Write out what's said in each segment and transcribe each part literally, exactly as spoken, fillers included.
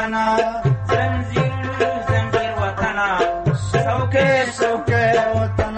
وطنا زنجیر زنجیر وطنا سوکے سوکے وطنا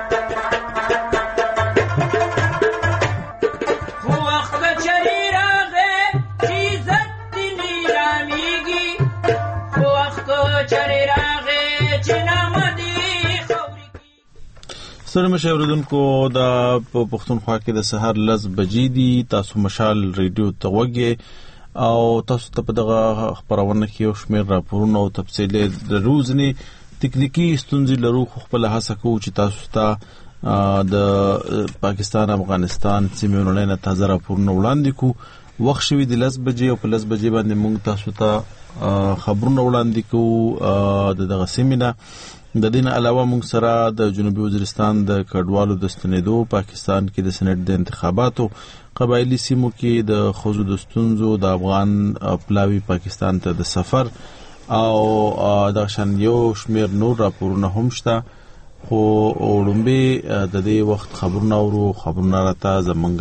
خو وخت چری راغے عزت دی نیلامیگی خو وخت چری راغے چنامدی خوري سره مشه اوریدونکو دا په پښتونخوا کې د سحر لس بجې دي. تاسو مشال ریډیو ته وګورئ او تاسو ته په دغه خبرونه کې یو شمېر راپورونه او تفصیلي د روزنی تکنیکی ستونزې لرو، خو خپل هڅه کوو چې تاسو ته د پاکستان افغانستان سیمې ورننه تازه راپورونه وړاندې کوو. وخت شوی د لس بجې او په لس بجې باندې موږ تاسو ته خبرونه وړاندې کوو د دغه سیمې نه. د دین علاوه موږ سره د جنوبي وزیرستان د کډوالو د ستنېدو، پاکستان کې د سېنات د انتخاباتو، قبایلی سیمو کې د خوځو د ستونزو، د افغان پلاوی پاکستان ته د سفر او د شان یو شمیر نور راپورونه هم شته. خو وړاندې د دې وخت خبرونه اورو خبرونه راته زمونږ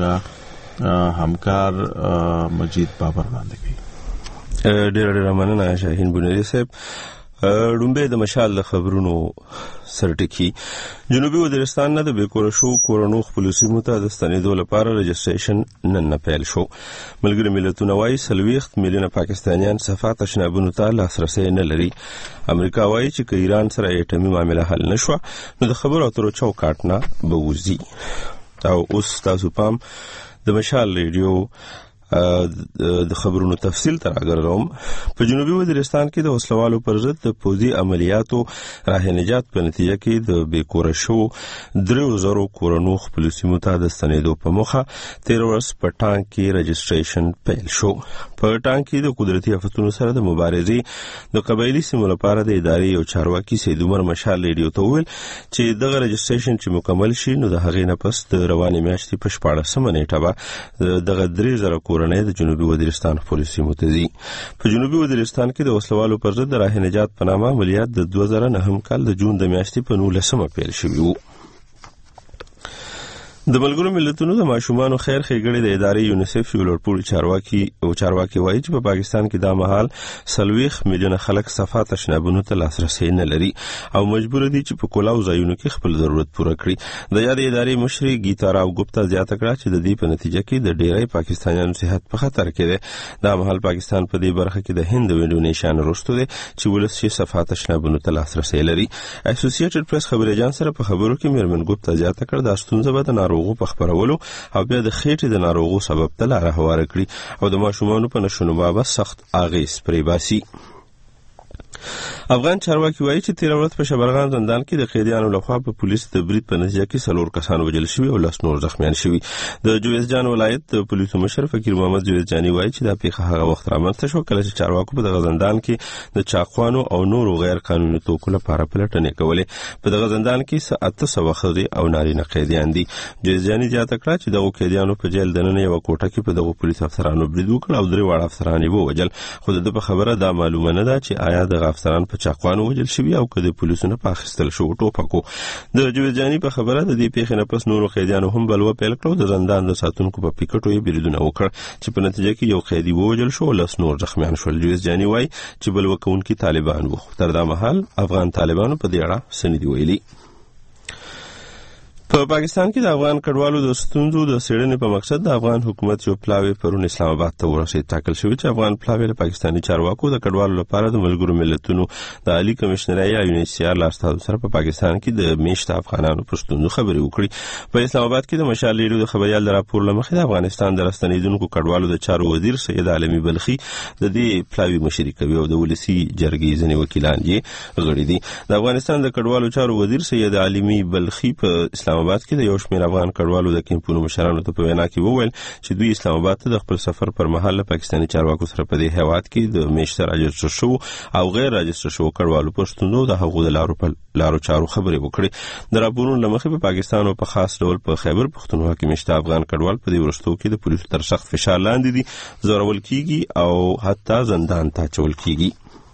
همکار مجید بابر وړاندې کوي. ډېر ډېر مننه شاهین بنيري صاحب. رومبه د مشال خبرونو سرټکی جنوبي وزیرستان نه د بیکور شو کورونو خپل سیمو ته د ستنېدو لپاره رجسټریشن نن نه پیل شو. ملګری ملتونه وايي سلويخت میلیونه پاکستانیان صفات تشنابونو ته لاسرسي نه لري. امریکا وايي چې که ایران سره ایټمي معامله حل نشو نو د خبرو اترو چوکاټ نه به وځي. او اوس تاسو پام د مشال ریډیو د خبرونو تفصیل تر اگرم. په جنوبي وزیرستان کې د وسلوالو پر ضد د پوځي عملیاتو راه نجات په نتیجه کې د بیکور شو درو زرو کورونو خپل سیمو ته د ستنېدو په مخه تیر ورځ په ټانک کې رجسټریشن پیل شو. په ټانک کې د قدرتي آفتونو سره د مبارزې د قبایلی سیمو لپاره د ادارې یو چارواکي سید عمر مشال ریډیو ته ویل چې دغه رجسټریشن چې مکمل شي نو د هغې نه پس د روانې میاشتې په شپاړسمه نیټه به دغه درې زره کورنۍ د جنوبي وزیرستان پولیسو متزي. په جنوبي وزیرستان کې د وسلوالو پر ضد د راه نجات په نامه عملیات د دوه زره نهم کال د جون د میاشتې په نولسمه پیل شوي وو. د ملګرو ملتونو د ماشومانو خیر ښېګړې د ادارې یونیسف یو لوړپوړي چارواکي او چارواکي وایي چې په پاکستان کې دا مهال سلويخ میلیونه خلک صفا تشنابونو ته لاسرسي نه لري او مجبور دي چې په کولاو ځایونو کې خپل ضرورت پوره کړي. د یادې ادارې مشري گیتا راو ګپتا زیاته کړه چې د دې په نتیجه کې د ډېری پاکستانیانو صحت په خطر کې دی. دا مهال پاکستان په دې برخه کې د هند او انډونیشیا نه وروسته دی چې ولس یې صفا تشنابونو ته لاسرسي لري. اسوسییټډ پریس خبري اژانس سره په خبرو کې میرمن ګپتا زیاته کړه دا ستونزه به د ناروغو په خبرولو او بیا د خېټې د ناروغو سبب ته لاره هواره کړي او د ماشومانو په نشونما سخت اغېز پرې باسي. افغان چارواکي وایي چې تیر ورځ په شبرغان زندان کې د قیدیانو لخوا په پولیس د برید په نتیجه کې څلور کسان وژل شوي او لس نور زخمیان شوي. د جوزجان ولایت د پولیسو مشر فقیر محمد جوزجاني وایي چې دا پیښه هغه وخت رامنځته شو کله چې چارواکو په دغه زندان کې د چاقوانو او نورو غیر قانوني توکو لپاره پلټنې کولې. په دغه زندان کې اته سوه ښځې او نارینه قیدیان دي. جوزجاني زیاته کړه چې دغو قیدیانو په جیل دننه یوه کوټه کې په دغو پولیسو افسرانو برید وکړ او درې واړه افسران یې ووژل. خو د ده په خبره دا معلومه نه ده چې آیا دغه افسران په چاقوانو وژل شوي او که د پولیسو نه په اخیستل شوو ټوپکو. د جوزجاني په خبره د دې پیښې نه پس نورو قیدیانو هم بلوه پیل کړه او د زندان د ساتونکو په پیکټو یې بریدونه وکړ چې په نتیجه کې یو قیدي ووژل شو او لس نور زخمیان شول. جوزجاني وایي چې بلوه کوونکي طالبان وو. تر دا مهال افغان طالبانو په دې اړه څه نه دي ویلي. په پاکستان کې د افغان کډوالو د ستونزو د څېړنې په مقصد د افغان حکومت یو پلاوی پرون اسلام آباد ته ورسېد. ټاکل شوي چې افغان پلاوی له پاکستاني چارواکو د کډوالو لپاره د ملګرو ملتونو د عالي کمشنرۍ یا یو ان ایچ سی آر له استازو سره په پاکستان کې د میشته افغانانو پر ستونزو خبرې وکړي. په اسلام آباد کې د مشال ریډیو د خبریال د راپور له مخې د افغانستان د راستنېدونکو کډوالو د چارو وزیر سید عالمي بلخي د دې پلاوی مشري کوي او د ولسي جرګې ځینې وکیلان یې غړي دي. د افغانستان د کډوالو چارو وزیر سید عالمي بلخي په اسلام آباد کې د یو شمېر افغان کډوالو د کیمپونو مشرانو ته په وینا کې وویل چې دوی اسلام آباد ته د خپل سفر پر مهال له پاکستاني چارواکو سره په دې هیواد کې د میشته راجستر شوو او غیر راجستر شوو کډوالو په ستونزو د هغو د لارو په لارو چارو خبرې وکړي. د راپورونو له مخې په پاکستان او په خاص ډول په خیبر پښتونخوا کې میشته افغان کډوال په دې وروستو کې د پولیسو تر سخت فشار لاندې دي، ځورول کیږي او حتی زندان ته اچول کیږي.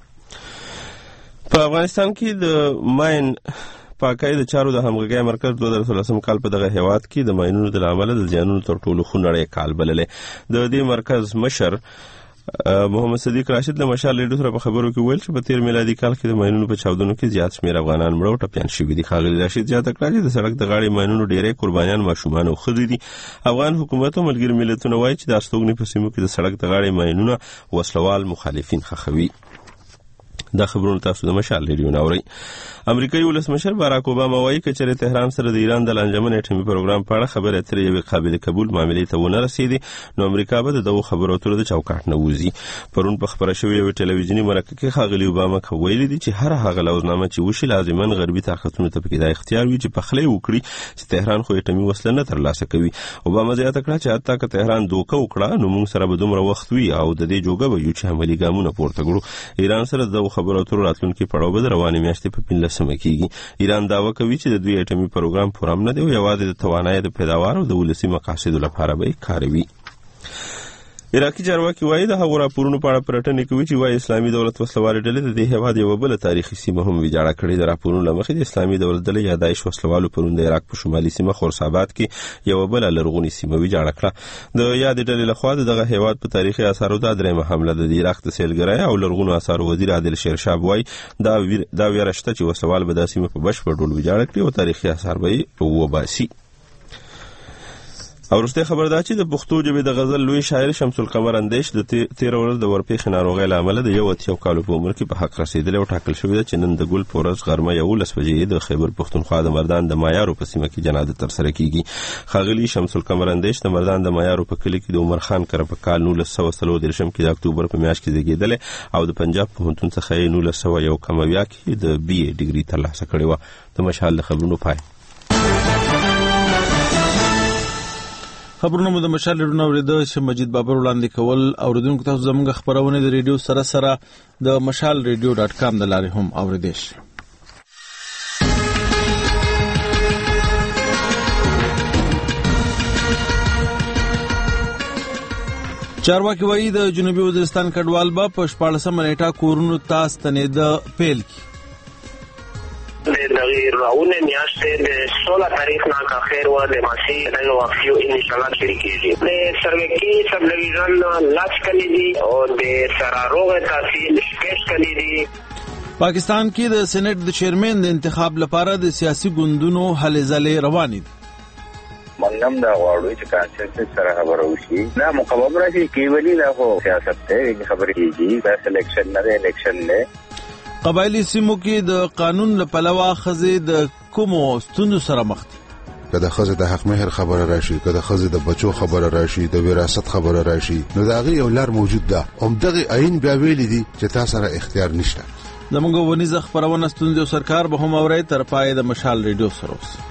په افغانستان کې د ماین پاکۍ د چارو د همغږۍ مرکز دوه زره څلورم کال په دغه هیواد کې د ماینونو د امله د زیانونو تر ټولو خونړی کال بللی. د دې مرکز مشر محمد صدیق راشد د مشال ریډیو سره په خبرو کې ویل چې په تیر میلادي کال کې د ماینونو په چاودنو کې زیات شمېر افغانان مړه او ټپيان شوي دي. ښاغلي راشد زیاته کړه چې د سړک د غاړې ماینونو ډېری قربانیان ماشومان او ښځې دي. افغان حکومت او ملګري ملتونه وایي چې د استوګنې په سیمو کې د سړک د غاړې ماینونه وسلوال مخالفین خښوي. دا خبرونه تاسو د مشال ریډیو نه اورئ. امریکایي ولسمشر باراک اوباما وایي چې چېرې تهران سره د ایران د لانجمن اټومي پروګرام په اړه خبرې اترې یوې قابل قبول معاملې ته ونه رسېدې نو امریکا به د دغو خبرو اترو د چوکاټ نه وځي. پرون په خبره شوې یوې ټلویزیوني مرکه کې ښاغلي اوباما ویلي دي چې هر هغه لوزنامه چې وشي لازما غربي طاقتونو ته پکې دا اختیار وي چې پخلی وکړي چې تهران خو اټومي وسله نه ترلاسه کوي. اوباما زیاته کړه چې حتی که تهران دوکه وکړه نو موږ سره به دومره وخت وي او د دې جوګه به یو چې عملي ګامونه پورته کړو. ایران سره دغو خبرو اترو راتلونکي پړاو به د روانې میاشتې په پنځلسمه کېږي. ایران دعوه کوي چې د دوی اټومي پروګرام پوره نه دی او یوازې د توانایي د پیداوار او د ولسي مقاصدو لپاره به یې کاروي. عراقي چارواکي وایي د هغو راپورونو په اړه پلټنې کوي چې وایي اسلامي دولت وسلوالې ډلې د دې هېواد یوه بله تاریخي سیمه هم ویجاړه کړې. د راپورونو له مخې د اسلامي دولت ډلې یا داعش وسلوالو پرون د عراق په شمالي سیمه خورساباد کې یوه بله لرغونې سیمه ویجاړه کړه. د یادې ډلې لخوا د دغه هېواد په تاریخي اثارو دا درېیمه حمله ده. د عراق د سیلګرۍ او لرغونو اثارو وزیر عادل شیرشاه وایي دا دا ویره شته چې وسلوال به دا سیمه په بشپړ ډول ویجاړه کړي او تاریخي اثار به یې وباسي. او وروستی خبر دا چې د پښتو ژبې د غزل لوی شاعر شمس القمر اندیش د تېره ورځ د ورپېښې ناروغۍ له امله د یو اتیا کالو په عمر کې په حق رسېدلی او ټاکل شوې ده چې نن د ګل په ورځ غرمه یولس بجې د خیبر پښتونخوا د مردان د مایارو په سیمه کې جنازه ترسره کېږي. ښاغلي شمس القمر اندیش د مردان د مایارو په کلي کې د عمر خان کره په کال نولس سوه څلور دېرشم کې د اکتوبر په میاشت کې زېږېدلی او د پنجاب پوهنتون څخه یې نولس سوه یو کم اویا کې د بي اې ډګري ترلاسه کړې وه. د مشال د خبرونو پای. خبرونه مو د مشال ریډیو اورېده چې مجید بابر وړاندې کول. اوریدونکو تاسو زموږ خبرونه د ریډیو سره سره د مشال ریډیو ډاټ کام د لارې هم اوریدئ شئ. چارواکي وایي د جنوبي وزیرستان کډوال به په شپاړسمه نیټه کورونو ته ستنېده پیل کړي. د دغه راونه میاشتې د سوله تاریخ نه کا خیر و د ماشي د واقعو ان شاء الله شریکېږي. د سروکی سب ډیویژن لاس کلی دي او د سراروغ تحصیل شپږ کلی دي. پاکستان کې د سېنات د چیرمن د انتخاب لپاره د سیاسي ګوندونو هلې ځلې روانې دي. منم دا غواړو چې کانسنسس سره خبرو شي. دا مقابله راځي کې ولې دا خو سیاست ته خبرې کیږي. دا سلیکشن نه دی، الیکشن نه. قبایلی سیمو کې د قانون له پلوه ښځې د کومو ستونزو سره مخ دي؟ که د ښځې د حق مهر خبره راشي، که د ښځې د بچو خبره راشي، د وراثت خبره راشي، نو د هغې یو لار موجود ده. همدغې آئین بیا ویلي دي چې تا سره اختیار نشته. زموږ ونیزه خپرونه ستونزې او سرکار به هم اورئ. تر پایه د مشال ریډیو سره اوسئ.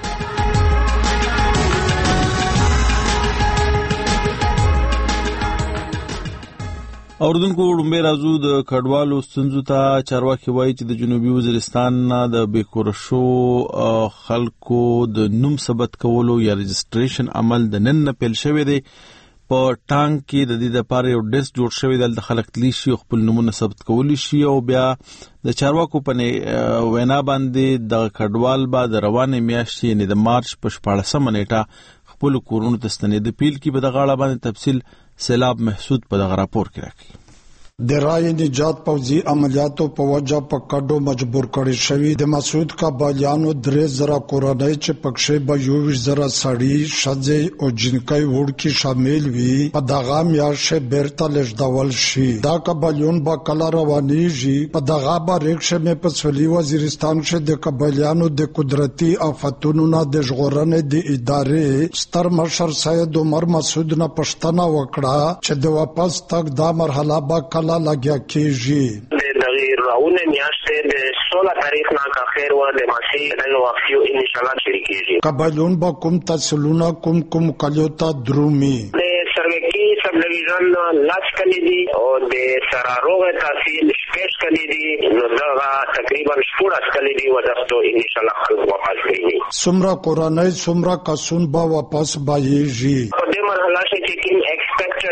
اوردونکو وړاندې راځو د کډوالو ستونزو ته. چارواکي وایي چې د جنوبي وزیرستان نه د بیکوره شو خلکو د نوم ثبت کولو یا رجسټریشن عمل د نن نه پیل شوی دی. په ټانک کې د دې لپاره یو ډیسک جوړ شوی دی د خلک تلی شي او خپل نومونه ثبت کولی شي او بیا د چارواکو په وینا باندې د کډوال به د روانې میاشتې یعنې د مارچ په شپاړسمه نیټه خپل کورونو ته ستنېده پیل کې. په دغه اړه باندې تفصیل سیلاب محسود په دغه راپور کې راکړي. د رای نجات پوځي عملیاتو په وجه په کډو مجبور کړي شوی د مسعود کابالیانو درې زره کورنۍ چې پکښې به یو زره سړي ښځې او جنکۍ وړکي شامل وي په دغه میاشتې بیرته لېږدول شي. دا کابالیون به کله روانېږي. په دغه بریښه مې په سویلي وزیرستان کې د کابالیانو د قدرتي آفتونو نه د ژغورنې د ادارې ستر مشر سید عمر مسعود نه پوښتنه وکړه چې د واپس تګ دا مرحله به کله لګیا کېږي. د دغه راونه میاشتې د سوله تاریخ نه کا خیر و د ماشي د واقعو ان شاء الله شریکېږي. قبایلون به کوم تحصیلونه کوم کوم کلیو ته درومي. د سروکی سب ډیویژن لاس کلی دي او د سراروغ تحصیل شپږ کلی دي. نو دا تقریبا شپږ کلی دي ودرته ان شاء الله خلک واپس کیږي. څومره کورنۍ څومره کسون به واپس بایږي. په دې مرحله کې چې کوم ایکسپیکټډ کیس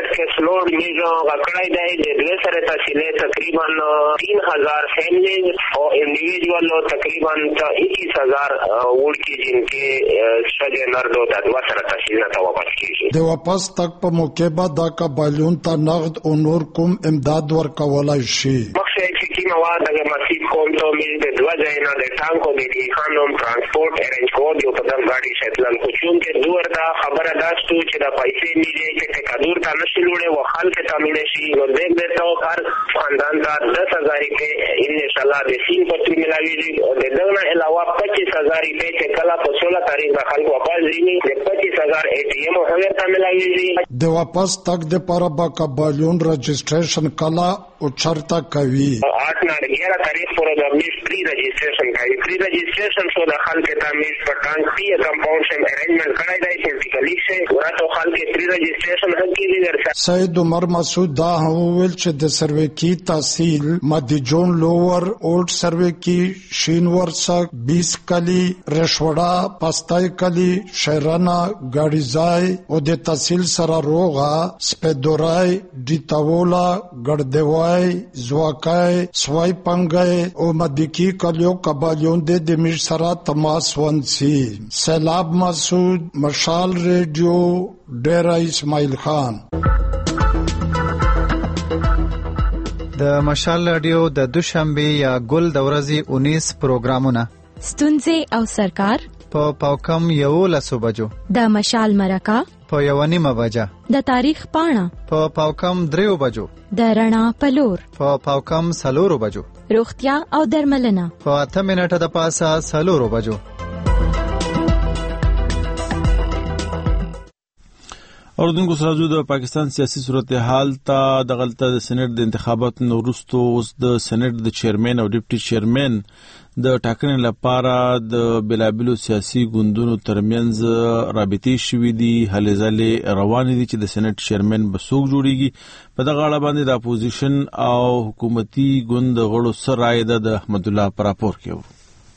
لوڈ میزوں غکڑائی دائی جدوے سر تحصیلے تقریباً تین ہزار فیملیز اور انڈیویجول تقریباً اکیس ہزار ووڑ کی جن کے شجے نردو دادوا سر تحصیلنا تا واپس کیجی. د واپس تک په موقع بعد دا قبایلون ته نقد او نور کوم امداد ورکولای شي. مقصد چې کی مواد اگر مسیح کوم تو میز د دوا ځاینا د ټانکو د خانوم ترانسپورت ارینج کو دی په دغه गाड़ी شتلن کو چون کې دور دا خبره داستو چې د پیسې میږي چې کدور تا نشي لوړې و خلک ته ملي شي نو دې به تو هر خاندان کا دس ہزار روپے ان شاء الله د سین پټ ملاوي او د دغه علاوه پچیس ہزار روپے چې کلا په سولہ تاریخ د خلکو واپس دي د پچیس ہزار اے ٹی ایم هغه ته ملاوي. د واپس تک د پاره با قبایلون رجسٹریشن کلا او چرتا کوي آٹھ نہ گیارہ تاریخ پر میز پری رجسٹریشن کوي. پری رجسٹریشن شو د خلک ته میز په ټانک پی کمپاوند شم ارینجمنٹ کړای دی چې فزیکلی شي ورته خلک پری رجسٹریشن حقي دي. سید عمر مسعود دا ویل چې د سروې کی تحصیل مدیجون لوور اولډ سروې کی شینورسک بیس کلی رشوړه پستای کلی شیرانا ګاډیزای او د تحصیل سره روغا سپیدورای ډیتاولا ګړدوای زواکای سوای پنګای او مدکی کلیو قبایلون د دمیر سره تماس ونسی. سیلاب مسعود مشال ریڈیو ډیرا اسماعیل خان. د مشال رادیو د دوشنبه یا ګل د ورځې انیس پروګرامونه ستونزې او سرکار په پاوکم یو لسو بجو د مشال مرکه په یو نیمه بجه د تاریخ پاڼه په پاوکم دریو بجو د رڼا پلور په پاوکم سلورو بجو روغتیا او درملنه په اته منټه د پاسه سلورو بجو. اوردونکو سره د پاکستان سیاسي صورتحال ته د غلطه د سېنات د انتخاباتو وروسته اوس د سېنات د چیرمن او ډیپټي چیرمن د ټاکنې لپاره د بلابلو سیاسي ګوندونو ترمنځ رابطې شوې دي. هلې ځلې روانې دي چې د سېنات چیرمن به څوک جوړیږي. په دغه اړه باندې د اپوزیشن او حکومتي ګوند غړو سره رائے د احمد الله پر راپور کې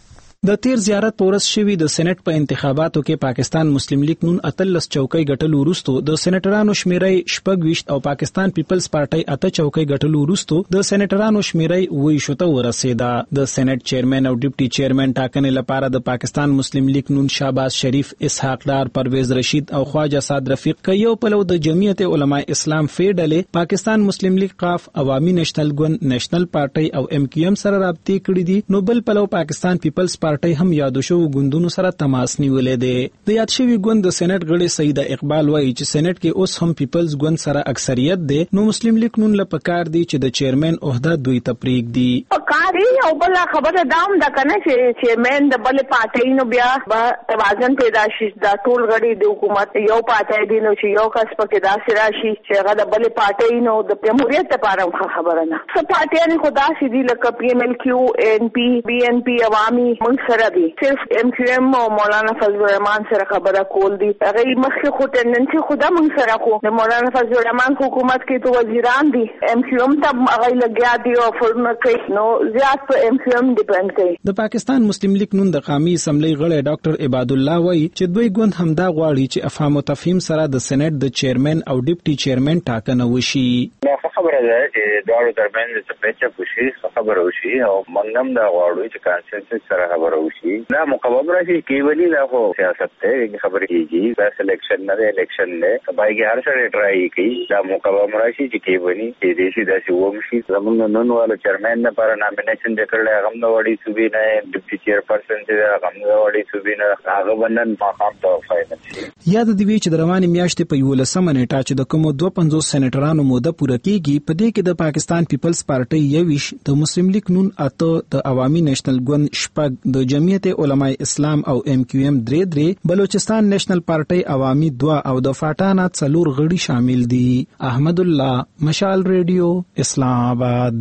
د تیر زیارت پورس شوی د سېنات په انتخاباتو کې پاکستان مسلم لیگ نون اتلس چوکۍ ګټلو وروسته د سېنیټرانو شمیرې شپږ او پاکستان پیپلز پارټي اته چوکۍ ګټلو وروسته د سېنیټرانو شمیرې وې شوته ورسېده. د سېنات چیرمن او ډیپټي چیرمن ټاکنې لپاره د پاکستان مسلم لیگ نون شهباز شریف اسحاق ډار پرویز رشید او خواجه صاد رفیق کيو په لو د جمعیت علماء اسلام فیډلې پاکستان مسلم لیگ قاف عوامي نېشنل ګوند نېشنل پارټي او ام کیو ام سره رابطې کړې دي. نو بل په لو پاکستان پیپلز پارټي هم یادو شو ګوندونو سره تماس نیولې ده. د یاد شوی ګوند د سېنات غړي سیده اقبال وایي چې سېنات کې اوس هم پیپلز ګوند سره اکثریت ده. نو مسلم لیگ نون لپاره دي چې د چیرمن عہده دوی تپریک دي. کاری او بل خبره دام د کنه چې چیرمن د بل پارټي نو بیا توازن پیدا شي. د ټول غړي د حکومت یو پارټي دي نو چې یو کس پکې داسې راشي چې هغه د بل پارټي نو د جمهوریت لپاره خبره نه. څه پارټي نه خدا سي دي لکه پی ایم ال کیو ان پی بی ان پی عوامي موږ سره دي. صرف ام کیو ایم او مولانا فضل الرحمن سره خبره کول دي. هغه مخکې خو ټندنسي خدا موږ سره خو د مولانا فضل الرحمن حکومت کې تو وزیران دي ام کیو ایم ته هغه لګیا دي او فرمه کوي نو زیات په ام کیو ایم ډیپند کوي. د پاکستان مسلم لیگ نون د قومي اسمبلی غړی ډاکټر عباد الله وایي چې دوی ګوند همدا غواړي چې افهام او تفهیم سره د سېنات د چیرمن او ډیپټي چیرمن ټاکنه وشي. خبره ده چې دواړو ترمنځ څه پیچه پوشي خبره وشي او منګم دا غواړو چې کانسنسس سره خبره وشي. دا مقابله شي کیولي دا خو سیاست ته خبره کیږي. دا سلیکشن نه الیکشن نه باید هر څه ټرای کوي. دا مقابله شي چې کیولي چې دیشي دا سی ووم شي. زمونږ نن والا چیرمن نه پر نامینیشن وکړل هغه نو وړي صوبې نه ډیپټي چیرپرسن چې هغه نو وړي صوبې نه هغه بنن مقام ته فایده شي. یاد دی وی چې د رواني میاشتې په یو لسمه نیټه چې د کوم دوه پنځوس سېنیټرانو موده پوره کیږي په دې کې د پاکستان پیپلز پارټي یویش د مسلم لیگ نون اته د عوامي نېشنل ګوند شپږ د جمعیت علماء اسلام او ام کیو ایم درې درې بلوچستان نېشنل پارټي عوامي دوا او د فاټانا څلور غړي شامل دي. احمد الله مشال ریډیو اسلام آباد.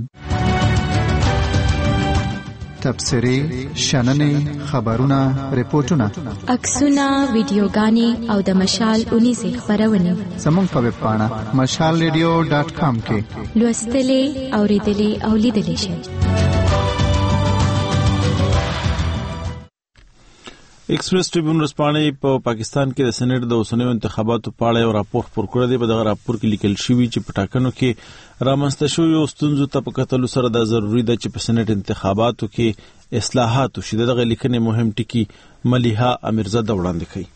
تبصرې شننې خبرونه ریپورتونه عکسونه ویډیوګانې او د مشال اونیزه خبرونه زموږ په ویب پاڼه مشال ریډیو ډاټ کام کې لوستلې اوریدلې او لیدلې شئ. ایکسپریس ټریبیون رسپانې په پاکستان کې د سېنات د اوسنیو انتخاباتو په اړه یو راپور خپور کړی دی. په دغه راپور کې لیکل شوی چې په ټاکنو کې رامنځته شویو ستونزو ته په کتلو سره دا ضروري ده چې په سېنات انتخاباتو کې اصلاحات وشي. دغه لیکنې مهم ټکي ملیحه امیرزاده وړاندې کړي.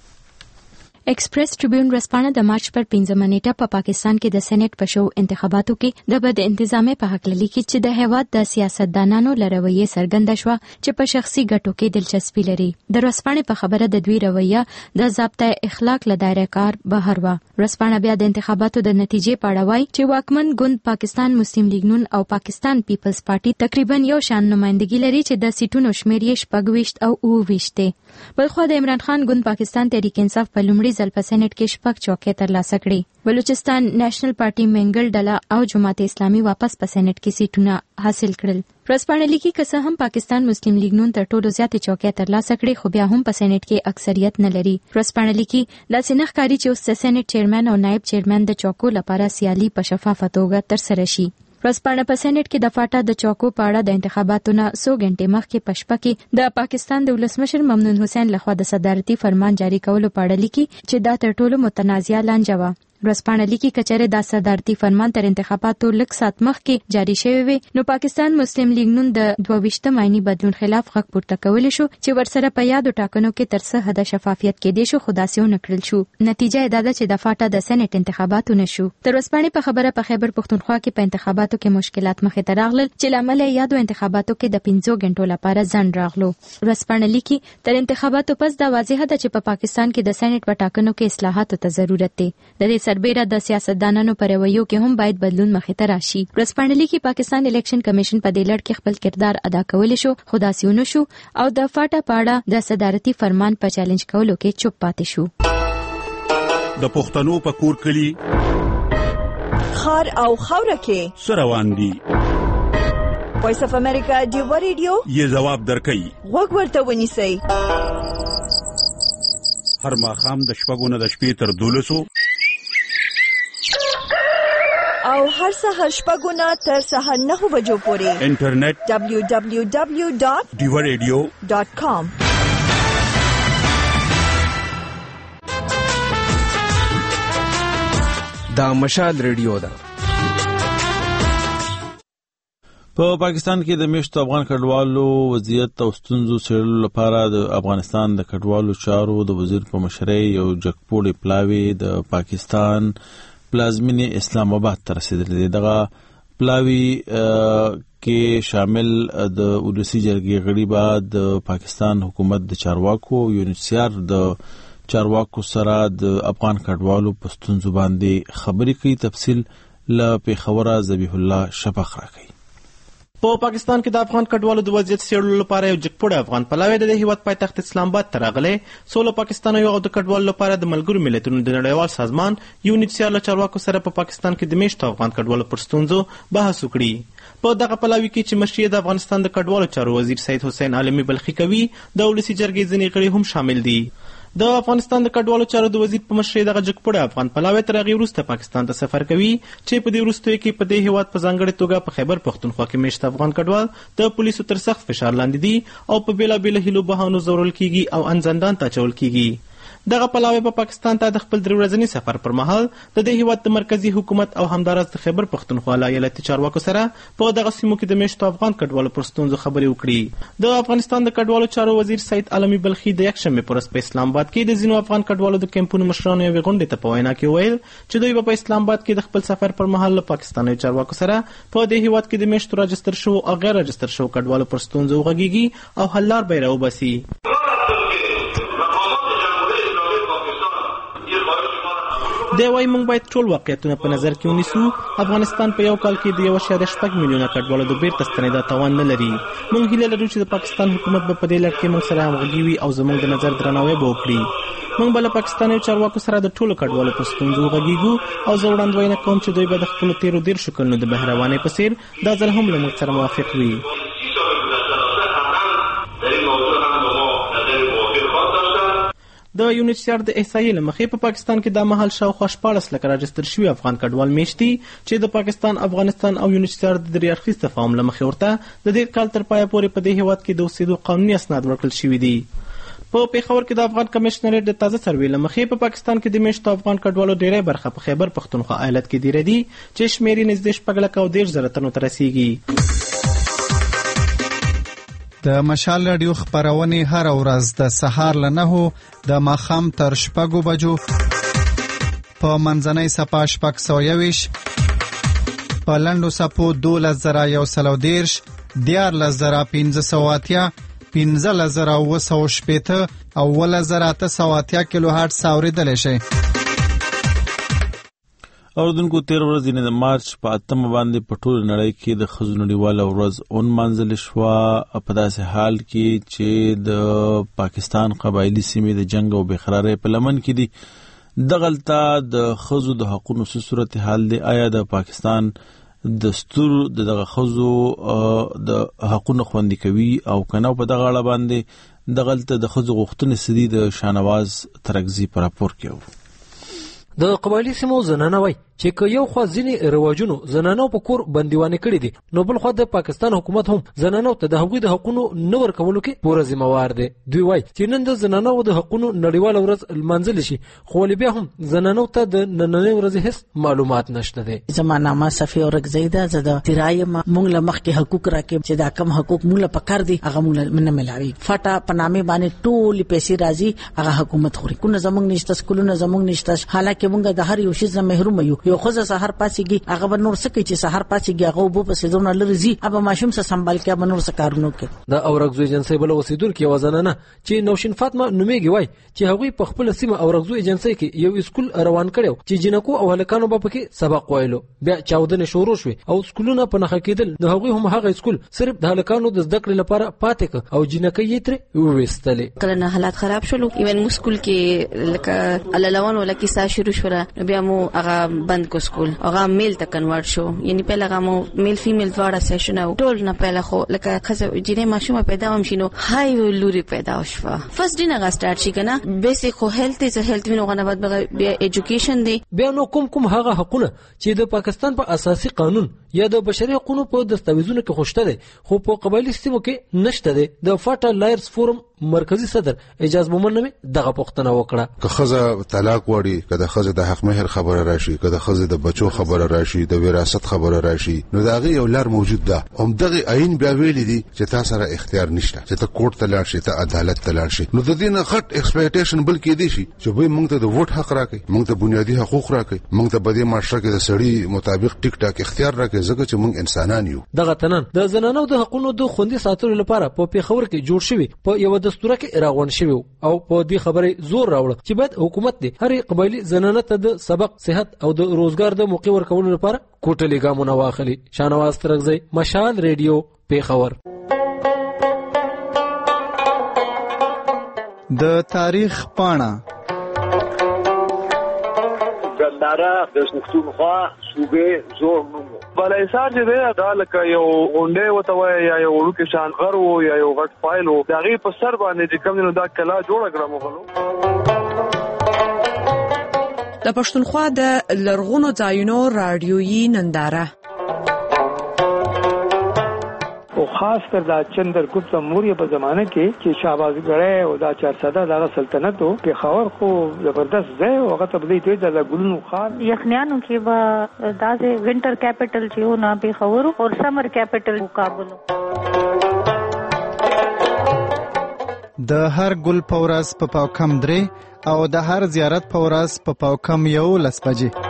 ایکسپریس ټریبیون رسپانه د مارچ پر پنځمه نیټه په پاکستان کې د سېنات په شو انتخاباتو کې د بد انتظامي په حق لیکي چې د هیواد د سیاستدانانو لرویه څرګنده شو چې په شخصي ګټو کې دلچسپي لري. د رسپانه په خبره د دوی رویه د ضابطه اخلاق له دایره کار بهر و. رسپانه بیا د انتخاباتو د نتیجې په اړه وایي چې واکمن ګوند پاکستان مسلم لیگ نون او پاکستان پیپلز پارټي تقریبا یو شان نمائندګي لري چې د سیټونو شمیر یې شپږ ویشت او اووه ویشت دی. بلخو د عمران خان ګوند پاکستان تحریک انصاف په لومړي ځل په سېنات کې شپږ چوکۍ ترلاسه کړې. بلوچستان نېشنل پارټي منګل ډله او جماعت اسلامي واپس په سېنات کې سیټونه حاصل کړل. رسپانه لیکي که څه هم پاکستان مسلم لیگ نون تر ټولو زیاتې چوکۍ ترلاسه کړې خو بیا هم په سېنات کې اکثریت نه لري. رسپانه لیکي داسې نه ښکاري چې اوس د سېنات چیرمن او نائب چیرمن د چوکو لپاره سیالي په شفافه توګه ترسره شي. رسپانه په سېنات کې د فاټا د چوکو په اړه د انتخاباتو نه څو غنټې مخکې په شپه کې د پاکستان د ولسمشر ممنون حسین لخوا د صدارتي فرمان جاری کولو په اړه لیکي چې دا تر ټولو متنازعه لانجه وه. رسپانه لیکي کچره د صدارتي فرمان تر انتخاباتو لږ سات مخکې جاری شوی وي نو پاکستان مسلم لیگ نون د دوه ویشتم آئینی بدلون خلاف غږ پورته کولی شو چې ورسره په یادو ټاکنو کې تر څه حده شفافیت کېدی شو خو داسې ونه کړل شو. نتیجه یې دا ده چې د فاټا د سېنات انتخاباتو نشو. د رسپانې په خبره په خیبر پښتونخوا کې په انتخاباتو کې مشکلات مخې ته راغلل چې لامل یې یادو انتخاباتو کې د پنځو غنټو لپاره ځنډ راغلو. رسپانه لیکي تر انتخاباتو پس دا واضحه ده چې په پاکستان کې د سېنات په ټاکنو کې اصلاحاتو ته ضرورت دی. د دې سربېره د سیاست دانانو پر رویو کې هم باید بدلون مخې ته راشي. رسپانه لیکي پاکستان الیکشن کمیشن په دې لړ کې خپل کردار ادا کولی شو خو داسې ونه شو او د فاټا په اړه د صدارتي فرمان په چیلنج کولو کې چوپ پاتې شو. د پښتنو په کور کلی خار او خوره کې سروان دي. وایس اف امریکا دیو ریډیو یې جواب درکړي. وګ ورته ونیسئ. هر ماښام د شپږو نه د شپې تر دولسو او هر سهار شپږو نه تر سهار نهو بجو پورې انټرنیټ دبلیو دبلیو دبلیو ډاټ دیو ریډیو ډاټ کام. دا مشال ریډیو ده. په پاکستان کې د میشتو افغان کډوالو وضعیت او ستونزو څېړلو لپاره د افغانستان د کډوالو چارو د وزیر په مشرۍ یو جګپوړی پلاوی د پاکستان پلازمینې اسلام آباد ته رسیدلی دی. دغه پلاوی کې شامل د ولسی جرګې غړي بعد د پاکستان حکومت د چارواکو یونیسیار د چارواکو سره د افغان کډوالو په ستونزو باندې خبرې کوي. تفصیل له پیښوره ذبیح الله شفق راکوي. په پاکستان کې د افغان کډوالو د وضعیت څېړلو لپاره یو جګپوړی افغان پلاوی د هیواد پایتخت اسلام آباد ته راغلی. سولو پاکستانیو او د کډوالو لپاره د ملګرو ملتونو د نړیوال سازمان یونیسیار له چارواکو سره په پاکستان کې د میشتو افغان کډوالو پر ستونزو بحث وکړي. په دغه پلاوي کې چې مشري د افغانستان د کډوالو چارو وزیر سید حسین عالمي بلخي کوي د ولسی جرګې ځینې غړي هم شامل دي. د افغانستان د کډوالو چارو د وزیر په مشرۍ دغه جګپوړی افغان پلاوی تر هغې وروسته پاکستان ته سفر کوي چې په دې وروستیو کې په دې هیواد په ځانګړې توګه په خیبر پښتونخوا کې میشت افغان کډوال د پولیسو تر سخت فشار لاندې دي او په بېلابېلو هیلو بهانو ځورول کیږي او ان زندان ته اچول کیږي. دغه پلاوی په پاکستان ته د خپل درې ورځني سفر پر مهال د دې هیواد د مرکزی حکومت او همداراز د خیبر پښتونخوا ایالتي چارواکو سره په دغه سیمو کې د میشتو افغان کډوالو پر ستونزو خبرې وکړي. د افغانستان د کډوالو چارو وزیر سید عالمي بلخي د یکشنبې په ورځ په اسلام آباد کې د ځینو افغان کډوالو د کیمپونو مشرانو یوې غونډې ته په وینا کې وویل چې دوی به په اسلام آباد کې د خپل سفر پر مهال له پاکستاني چارواکو سره په دې هیواد کې د میشتو راجستر شوو او غیر راجستر شوو کډوالو پر ستونزو وغږیږي او حل لار به یې راوباسي. دی وايي موږ باید ټول واقعیتونه په نظر کې ونیسو. افغانستان په یو کال کې د یو اعشاریه شپږ میلیونه کډوالو د بیرته ستنېدا توان نه لري. موږ هیله لرو چې د پاکستان حکومت به په دې لړ کې موږ سره همغږي وي او زموږ د نظر درناوی به وکړي. موږ به له پاکستاني چارواکو سره د ټولو کډوالو په ستونزو وغږیږو او زه وړاندوینه کوم چې دوی به د خپلو تېرو دېرشو کلونو د مهربانۍ په څېر دا ځل هم له موږ سره موافق وي. د یونیسیار د احصایې له مخې په پاکستان کې دا مهال شاوخوا شپاړس لکه راجستر شوي افغان کډوال میشت دي چې د پاکستان افغانستان او یونیسیار د درې اړخیز تفاهم له مخې ورته د دې کال تر پایه پورې په دې هیواد کې د اوسېدو قانوني اسناد ورکړل شوي دي. په پیښور کې د افغان کمشنریټ د تازه سروې له مخې په پاکستان کې د میشتو افغان کډوالو ډیری برخه په خیبر پښتونخوا ایالت کې دیره دي چې شمېر یې نږدې شپږ لکه او دېرش زره تنو ته رسیږي. د مشال رادیو خبرونه هر ورځ د سهار له نهو د ماښام تر شپږو بجو په منځنۍ صفه شپږ سوه یویش، په لنډو صفو دولس زره یو سل او دېرش، دیارلس زره پنځه سوه اتیا، پنځلس زره اوه سوه شپېته او اوولس زره اته سوه اتیا کیلو هرټز اورېدلی شئ. اوردونکو تیر ورځ یعنې د مارچ په اتمه باندې په ټوله نړۍ کې د ښځو نړیواله ورځ ونمانځل شوه په داسې حال کې چې د پاکستان قبایلي سیمې د جنګ او بېقرارۍ په لمن کې دي. دغلته د ښځو د حقونو څه صورتحال دی؟ آیا د پاکستان دستور د دغه ښځو د حقونو خوندي کوي او که نه؟ په دغه اړه باندې دغلته د ښځو غوښتنې څه دي؟ د شاهنواز ترکزي په راپور کې اورو. د قبایلي سیمو زنانه وای چې که یو خوا ځینې رواجونو زنانو په کور بندیوانې کړي دي، نو بل خوا د پاکستان حکومت هم زنانو ته د هغوی د حقونو نه ورکولو کې پوره ذمہوار دی. دوی وای چې نن د زنانو د حقونو نړیواله ورځ لمانځل شي، خو بیا هم زنانو ته د نننۍ ورځې هیڅ معلومات نشته دی. زما نامه صفیه اورکزی ده، زه د تیرایم مونږ له مخکې حقوق راکې چې دا کم حقوق مونږ له پکار دي هغه مونږ نه ملاوي. فټا په نامې باندې ټولې پیسې راځي، هغه حکومت خوري. کونه زمونږ نشته، سکولونه زمونږ نشته، حالکه مونږ د هر یو شي نه محروم یو. یو خو سحر پاسيږي هغه به نور سکه چې سحر پاسيږي هغه وبو په سيزونه لرزي، ابا ماشوم سره سنبال کې به نور سکارونو کې. د اورغزو ایجنسی بل وسیدونکو یو زنانه چې نوشین فاطمه نومېږي وای چې هغوی په خپل سیمه اورغزو ایجنسی کې یو اسکول روان کړو چې جنکو او هلکانو په کې سبق وایلو. بیا چاودنې شروع شوه او سکولونه په نخښه کېدل. د هغوی هم هغه اسکول صرف د هلکانو د زده کړې لپاره پاتې ک او جنکې یې تر وېستلې. کله نه حالات خراب شول، ایون مو سکول کې لکه عللوان ولا کې سا شروع شوه، بیا مو هغه بند کو سکول هغه میل ته کنورټ شو. یعنی په لغه مو میل فیمیل دواړه سیشن او ټول نه په لغه لکه خزه جنې ماشومه پیدا هم شینو هاي لوري پیدا شوه. فرست ډینه غا سٹارټ شي کنه بیسیک خو هیلث از هیلث وینو غنه بعد بیا ایجوکیشن دی. بیا نو کوم کوم هغه حقونه چې د پاکستان په اساسي قانون یا د بشري حقوقو په دستاویزونو کې خوشته دي خو په قبایلی سیمو کې نشته دي. د فاټا لایرز فورم مرکزی صدر اجازه مومن دغه پوښتنه وکړه که خزه طلاق وړي، که د خزه د حق مهر خبره راشي، که د خزه د بچو خبره راشي، د وراثت خبره راشي، نو داغه یو لار موجود ده. هم دغه عین بیا ویل دي چې تاسو سره اختیار نشته چې ته کوټ ته لاړ شي، ته عدالت ته لاړ شي. نو د دې نه غټ ایکسپلویټیشن بل کې دي شي چې به موږ ته د ووټ حق راکړي، موږ ته بنیادی حقوق راکړي، موږ ته بده معاشره کې د سړي مطابق ټیک ټاک اختیار راکړي ځکه چې موږ انسانان یو. دغه تنن د زنانو د حقوقو د خوندي ساتلو لپاره په پیښور کې جوړ شوی په یو دستور کې راغون شوی او په دې خبره زور راوړ چې باید حکومت دې هر قبایلی زنانه ته د سبق، صحت او د روزګار د موقع ورکولو لپاره کوټلې ګامونه واخلي. شاهنواز ترکزی، مشال ریډیو، پیښور. د تاریخ پاڼه ګنداره د پښتونخوا صوبې زور نوم بلایسار چې دی دا لکه یو غونډې وته وای یا یو ورکه شان غر وو یا یو غټ فایل وو، دا غي په سر باندې چې کوم نو دا کلا جوړ کړم غلو. د پښتونخوا د لرغونو ځایونو رادیويي ننداره او خاص کر دا چندرګپت موریه په زمانه کې چې شاهبازګړی او دا چارسده دغه سلطنت او پیښور خو زبردست ځای او هغه ته بدی ته د ګلونو خان یخنیانو کې به داسې وینټر کیپټل چې و نه پیښور او سمر کیپټل کابل. د هر ګل پورس په پاو کم درې او د هر زیارت پورس په پاو کم یو لس بجې.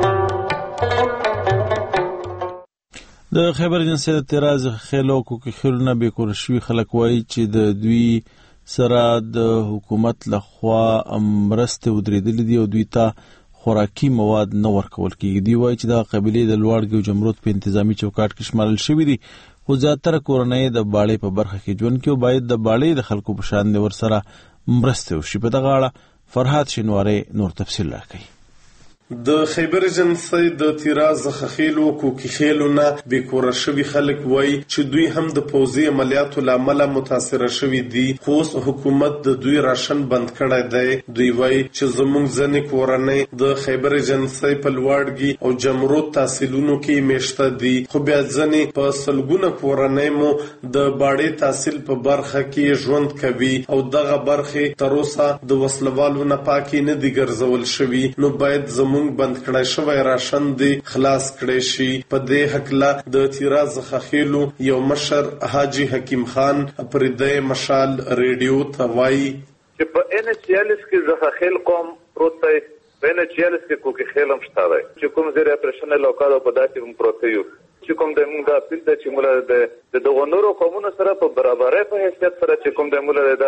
د خیبر ایجنسی د تیراز خېلو کې خیرونه به کور شوي خلک وایي چې د دوی سره د حکومت لخوا مرسته ودرېدلې دي او دوی ته خوراکي مواد نه ورکول کېږي. دوی وایي چې د قبیلې د لوړ جمرود په انتظامی چوکاټ کې شمارل شوي دي، خو زیاتره کورنۍ د باړې په برخه کې ژوند کوي او باید د باړې د خلکو په شان ورسره مرسته وشي. په دغه اړه فرهاد شینواری نور تفصیل راکوي. د خیبر ایجنسی د تیراز خخیلو کوکی خیلونه بیکور شوی خلک وای چې دوی هم د پوځي عملیاتو لامل متاثر شوی دي، خو حکومت د دوی راشن بند کړی دی. دوی وای چې زموږ ځنې کورنۍ د خیبر ایجنسی په لوړګي او جمرود تحصیلونو کې میشته دي، خو بیا ځنې په سلګونه کورنۍ مو د باړې تحصیل په برخه کې ژوند کوي او دغه برخه تر اوسه د وسلوالو نه پاکي نه دي ګرځول شوی. نو باید زموږ بند کړای شوی راشن دی خلاص کړی شي. په دې حقله د تیراز خخیلو یو مشر حاجی حکیم خان پردې مشال ریډیو ته وایي چې په ان چیالیس کې زخخیل قوم پروت دی، په ان چیالیس کې کوکی خیل هم شته دی چې کوم زیر اپریشن لوکال په داسې هم پروت یو چې کوم د موږ د اپیل ته چې موږ د دغه نورو قومونو سره په برابرۍ په حیثیت سره چې کوم د موږ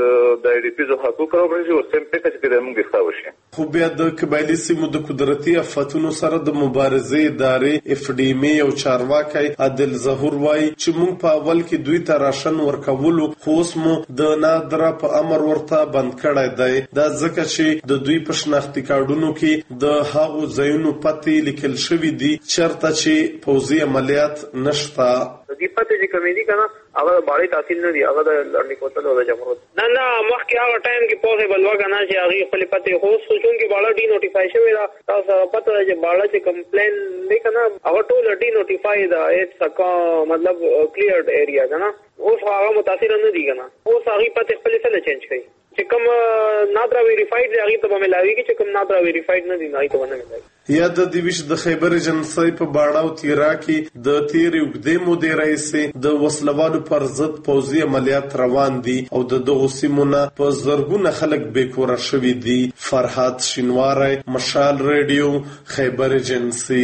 د د ای ډي پیزو حقوق راوړي او سیم پیکج کې د موږ ښه وشي. خو بیا د قبایلي سیمو د قدرتي آفتونو سره د مبارزې ادارې اف ډي ام او چارواکي عادل ظهور وایي چې موږ په اول کې دوی ته راشن ورکولو خو اوس مو د نادره په امر ورته بند کړی دی. دا ځکه چې د دوی په شناختي کارډونو کې د هغو ځایونو پتې لیکل شوي دي چېرته چې پوځي عملیات نشته. دې پته چې کومې دي کنه هغه باندې تحصیل نه دی، هغه د لړنی کوتل او د جمهوریت نه نه مخکې هغه ټایم کې پوهه بلوا کنه چې هغه خپل پته خو سوچون کې بالا ډي نوټیفای شوی دا تاسو پته ده چې بالا چې کمپلین نه کنه هغه ټول ډي نوټیفای دا اټس ا مطلب کلیئرډ ایریا کنه اوس هغه متاثر نه دي کنه اوس هغه پته خپل سره چینج کړي چې کوم نادرا ویریفاید دی هغه ته ملاوي کې چې کوم نادرا ویریفاید نه دي نه ته ونه ملاوي. یا د دیوش د خیبر ایجنسی په باړه او تیرا کې د تیرې وګدې مودې راځي د وسلوالو پر ضد پوځي عملیات روان دي او د دغه سیمونه په زرګونه خلک بیکوره شوي دي. فرحات شینواری، مشال ریډیو، خیبر ایجنسی.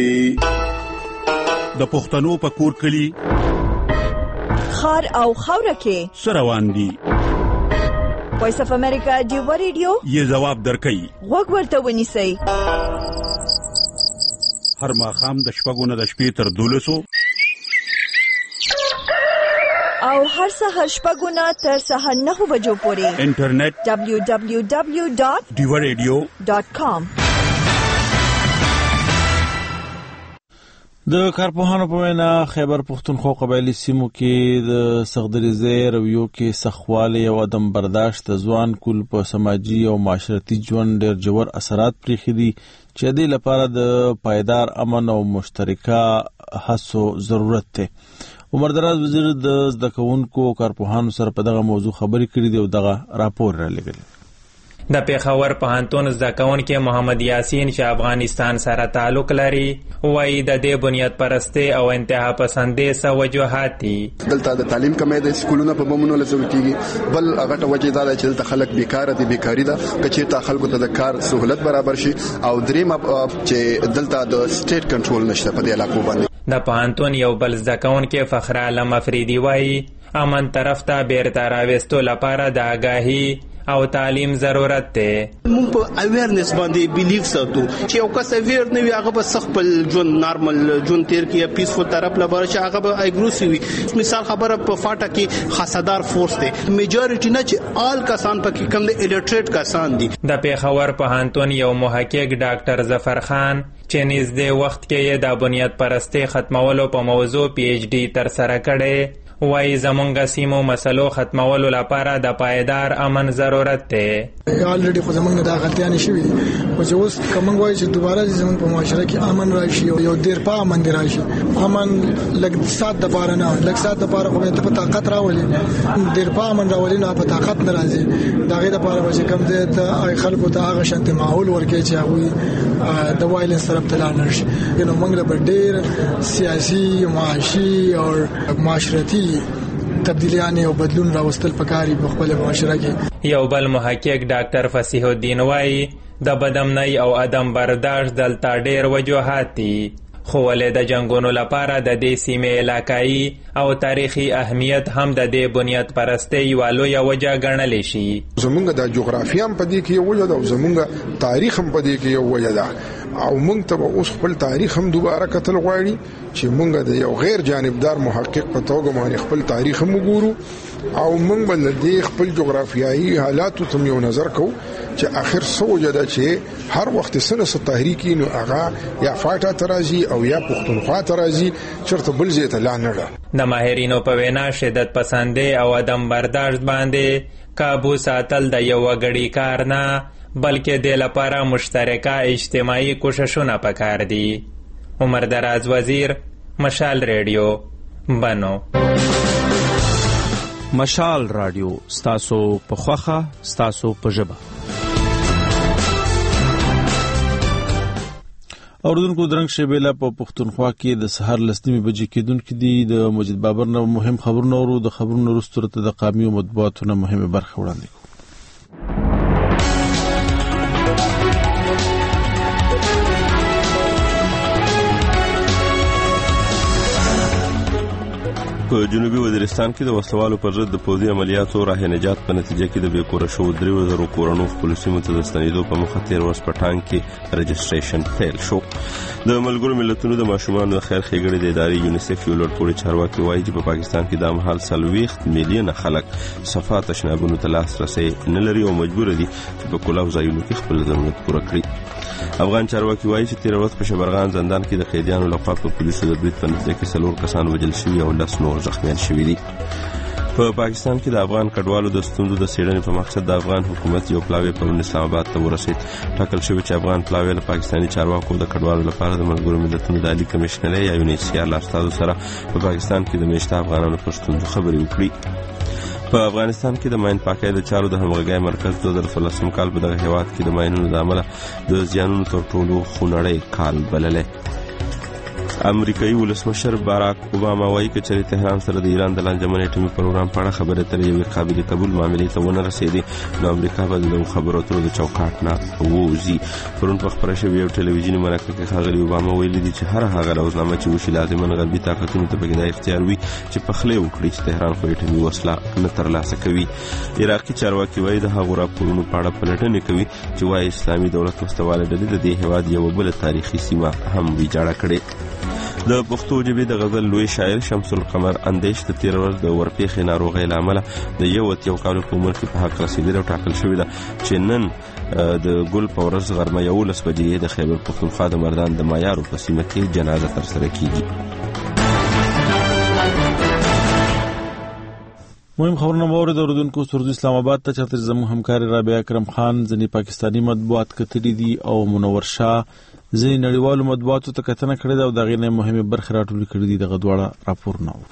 د پښتنو په کور کلی خار او خوره کې سروان دي. وایس اف امریکا دیو ریډیو یې جواب درکړي وګ ورته ونیسئ. هر ماښام د شپږو نه د شپې تر دولسو او هر سهار شپږو نه تر سهار نهو بجو پورې انټرنیټ دبلیو دبلیو دبلیو ډاٹ ډیو ریډیو ډاٹ کام. د کارپوهانو په وینا خیبر پښتونخوا قبایلی سیمو کې د سغدریزې رویو کې سخواله او عدم برداشت د ځوان کول په سماجی او معاشرتي ژوند ډېر جوړ اثرات پرېخي چې د لپاره د پایدار امن او مشترکه هڅو ضرورت ده. عمر دراز وزیر د زده کوونکو کارپوهانو سره په دغه موضوع خبرې کړې دي او دغه راپور را لګل. د پیښور پوهنتون زده کوونکي محمد یاسین چې افغانستان سره تعلق لري وایي د دې بنیاد پرستۍ او انتها پسندۍ څه وجوهات دي. دلته د تعلیم کمی د سکولونو په بمونو لزول کیږي، بل هغه ته وجه دا ده چې دلته خلک بیکاره دي، بیکاری ده چې ته خلکو ته د کار سہولت برابر شي، او دریم چې دلته د سټیټ کنټرول نشته په دې علاقو باندې. د پوهنتون یو بل زده کوونکی فخر عالم افریدي وایي امن طرف ته بیرته راوستو لپاره د آگاهي او تعلیم ضرورت ده. مونږ په اویرنس باندې بیلیف ساتو چې یو کس اویر نه وي هغه به خپل ژوند نارمل ژوند تیر کړي، پیسفول طرف لپاره چې هغه به اګریسیو وي. مثال خبره په فاټا کې خاصدار فورس ده، میجورټی نه چې آل کسان پکې کم د الیټریټ کسان دي. د پیښور پوهنتون یو محقق ډاکټر ظفر خان چې نږدې وخت کې د بنیاد پرستۍ ختمولو په موضوع پی ایچ ډي تر سره کړي وایي زمونږ سیمو مسلو ختمولو لپاره د پایدار امن ضرورت ده. الریډي خو زمونږ د غلطیانې شوي دي، خو چې اوس کوم وایي چې دوباره زمونږ په معاشره کې امن راشي او یو دیر په امن دی راشي. امن لږ سات د پاره نه لږ سات د پاره خو ته په طاقت راولي، دیر په امن راولي نه په طاقت نه راځي. دا غي د پاره چې کوم دې ته خلکو ته هغه شانتي ماحول ورکړي چې هغه د وایلنس طرف ته لاړ نشي. نو موږ له ډېر سیاسي، معاشي او معاشرتي تبدیلیان او بدلون راوستل پکاري په خپل معاشره کې. یو بل محقق ډاکټر فصیح الدین وایي د بدامنۍ او عدم برداشت دلته ډېر وجوهات دي، خو ولې د جنگونو لپاره د دې سیمې علاقایي او تاریخي اهمیت هم د دې بنیاد پرستۍ یوه لویه وجه ګڼلی شي. زمونږ د جغرافیه هم په دې کې یو وجه ده او زمونږ تاریخ هم په دې کې یو وجه ده، او موږ ته اوس خپل تاریخ هم دوباره کتل غواړي چې موږ د یو غیر جانبدار محقق په توګه باندې خپل تاریخ هم وګورو او موږ بل دې خپل جغرافیایي حالاتو ته یو نظر کوو چې اخر سوجه ده چې هر وخت سره ست تحریکی نو هغه یا فاټا ترازی او یا پښتونخوا ترازی چرته بل ځای ته لاندړه. د ماهرینو په وینا شدت پسندي او عدم برداشت باندې کابو ساتل د یو وګړي کار نه بلکې د لپاره مشترکه اجتماعي کوششونه پکار دي. عمر دراز وزیر، مشال ریډیو، بنو. مشال رادیو ستاسو په خوخه ستاسو په ژبه. اوردونکو درنګ شیبېلا په پښتونخوا کې د سحر لسنیمې بجې کېدونکې دي. د مجید بابر نه مهم خبرونه ورو د خبرونو وروسته ته د قامي او مطبوعاتو نه مهمه برخه وړاندې کوو. په جنوبي وزیرستان کې د وسلوالو پر ضد د پوځي عملیاتو راه نجات په نتیجه کې د بیکوره شوو درې زرو کورونو خپلو سیمو ته د ستنېدو په موخه تېر ورځ په ټانګ کې رجسټریشن پیل شو. د ملګرو ملتونو د ماشومانو د خیر ښېګڼې د ادارې یونیسف یو لوړپوړي چارواکي وایي چې په پاکستان کې دا مهال څلوېښت میلیونه خلک صفا تشنابونو ته لاسرسی نه لري او مجبور دي چې په کلاو ځایونو کې خپل ضرورت پوره کړي. افغان چارواکي وایي چې تېره ورځ په شبرغان زندان کې د قیدیانو لخوا په پولیسو د برید په نتیجه کې څلور کسان وژل شوي او لس نور زخمیان شوي دي. په پاکستان کې د افغان کډوالو د ستونزو د څېړنې په مقصد د افغان حکومت یو پلاوی پرون اسلام آباد ته ورسید. ټاکل شوی چې افغان پلاوی له پاکستاني چارواکو د کډوالو لپاره د ملګرو ملتونو د عالي کمشنرۍ یا یونیسیار له استازو سره په پاکستان کې د میشته افغانانو پر ستونزو خبرې وکړي. په افغانستان کې د ماین پاکۍ د چارو د همغږۍ مرکز دوه زره څلورم کال په دغه هیواد کې د ماینونو د امله د زیانونو تر ټولو خونړی کال بللی. امریکایي ولسمشر باراک اوباما وایي چې چېرې تهران سره د ایران د لانجمن اټومي پروګرام په اړه خبرې ترې یوې قابل قبول معاملې ته ونه رسېدې نو امریکا به د دغو خبرو اترو د چوکاټ نه ووځي. پرون په خپره شوې یو ټلویزیوني مرکه کې ښاغلي اوباما ویلي دي چې هر هغه روزنامه چې وشي لازما غربي طاقتونو ته پکې دا اختیار وي چې پخلی وکړي چې تهران خو اټومي وسله نه ترلاسه کوي. عراقي چارواکي وایي د هغو راپورونو په اړه پلټنې کوي چې وایي اسلامي دولت وسله ډلې د دې هېواد یوه بله تاریخي سیمه هم ویجاړه کړې. د پښتو ژبې د غزل لوی شاعر شمس القمر اندیش د تېره ورځ د ورپېښې ناروغۍ له امله د یو اتیو کالو په عمر کې په حق رسېدلې او ټاکل شوې ده چې نن د ګل په ورځ غرمه یولس بجې د خیبر پښتونخوا د مردان د مایارو په سیمه کې جنازه ترسره کیږي. مهم خبرونه واورئ. د اردوونکو سرود اسلام آباد ته چېرته زموږ همکار رابعه اکرم خان ځینې پاکستاني مطبوعات کتلي دي او منور شاه ځینې نړیوالو مطبوعاتو ته کتنه کړې ده او د هغې نه مهمې برخې راټولې کړي دي. دغه دواړه راپورونه وو.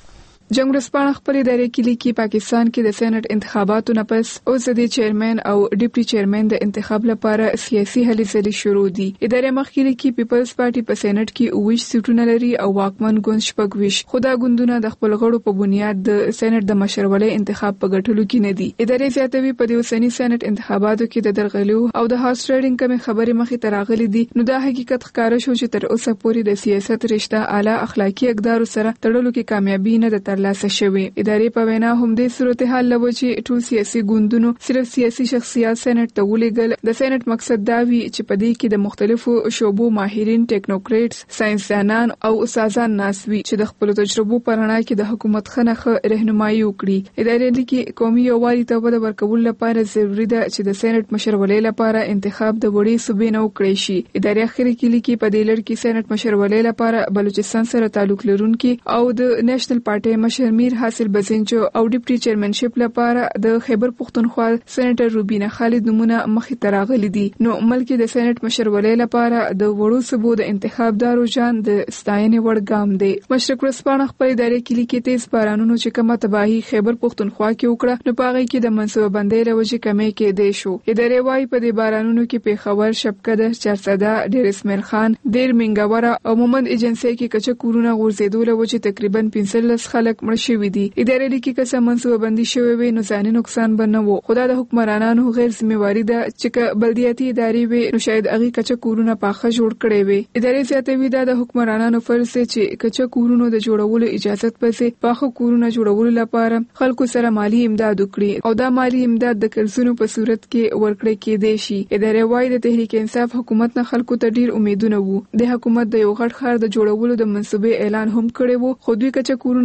جنگ ورځپاڼه خپل ادارې کې لیکي پاکستان کې د سېنات انتخاباتو نه پس اوس د چیرمن او ډیپټي چیرمن د انتخاب لپاره سیاسي هلې ځلې شروع دي. ادارې مخکې لیکي پیپلز پارټي په سېنات کې اووه سیټونه لري او واکمن ګوند شپږ ویشت. خو دا ګوندونه د خپل غړو په بنیاد د سېنات د مشرولۍ انتخاب په ګټلو کې نه دي. ادارې زیاتوي په دې اوسني سېنات انتخاباتو کې د درغلو او د هاوس ټریډینګ کمې خبرې مخې ته راغلي دي. نو دا حقیقت ښکاره شو چې تر اوسه پورې د سیاست رشته اعلی اخلاقی اقدارو سره تړلو کې کامیابی نه ده ترلاسه شوې. ادارې په وینا هم د صورتحال لوي چې ټول سیاسي ګوندونو صرف سیاسي شخصیات سېنات ته ولېږل. د سېنات مقصد دا وی چې په دې کې د مختلفو شعبو ماهرین، ټیکنوکریټس، ساينسدانان او استادان ناسوي چې د خپل تجربو په رڼا کې د حکومت خنخه رهنمایي وکړي. ادارې لیکي قومي یووالي ته وده ورکول لپاره ضروري ده چې د سېنات مشرولۍ لپاره انتخاب د وړې صوبې نه وکړي شي. ادارې اخر کې لیکي په دې لړ کې سېنات مشرولۍ لپاره بلوچستان سره تعلق لرونکي او د نېشنل پارټي مشر میر حاصل بزنجو او ډیپټي چیرمنشپ لپاره د خیبر پښتونخوا سېنیټر روبینه خالد نمونه مخې ته راغلي دي. نو ملک د سېنات مشرولۍ لپاره د وړو صوبو د انتخاب دارو جان د ستاینې وړ ګام دی. مشرق ورځپاڼه خپل ادارې کې لیکي تیز بارانونو چې کومه تباہي خیبر پښتونخوا کې وکړه نو په هغه کې د منصوبه بندۍ لوجې کمې کې دی شو. ادارې وايي په دې بارانونو کې پیښور، شبکده، چارسده، ډیر اسماعیل خان، ډیر منګاوره او مومند ایجنسي کې کچه کورونه غورځېدل او چې تقریبا پنځلس خلک مړ شوي دي. ادارې لیکي که څه منصوبه بندي شوی وي نو ځاني نقصان به نه وو. خو دا د حکمرانانو غیر ذمہواری ده چې که بلدیاتي ادارې وي نو شاید هغه کچه کورونه پاخه جوړ کړي وي. ادارې زیاتوي دا د حکمرانانو فرض دی چې کچه کورونو د جوړولو اجازه پسې پاخه کورونه جوړولو لپاره خلکو سره مالی امداد وکړي او دا مالی امداد د قرضونو په صورت کې ورکړي کېدای شي. ادارې وايي د تحریک انصاف حکومت نه خلکو ته ډیر امیدونه وو. د حکومت د یو غټ ښار د جوړولو د منصوبې اعلان هم کړی وو خو دوی کچه کورونه د پخو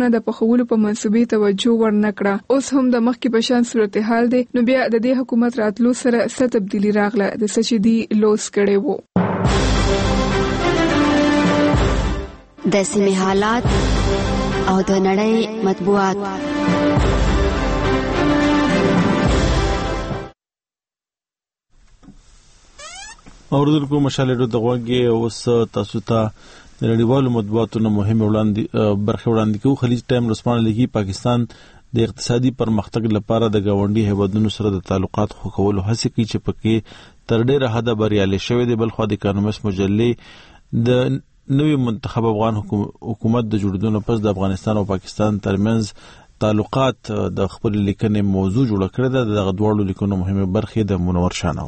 پراخولو په منسوبې توجه ورنکړه. اوس هم د مخکې په شان صورتحال دی، نو بیا د دې حکومت راتلو سره څه تبدیلی راغله د څه چې دی لوس کړی وو. د سیمې حالات او د نړۍ مطبوعات. اوردونکو مشالې د غوږی اوس تاسو ته د نړیوالو مطبوعاتو نه مهمه وړاندې برخه وړاندې کوي. خلیج ټایم رسپانه لګي پاکستان د اقتصادي پرمختګ لپاره د گاونډي هیوادونو سره د تعلقات خو کولو هڅه کوي چې پکې تر ډیره حده بریالي شوی دی. بلخو د اکانومست مجلې د نوی منتخب افغان حکومت د جوړېدو پس د افغانستان او پاکستان ترمنځ تعلقات د خپل لیکنې موضوع جوړ کړی دی. دغه دواړو لیکنو مهمه برخې د منور شانو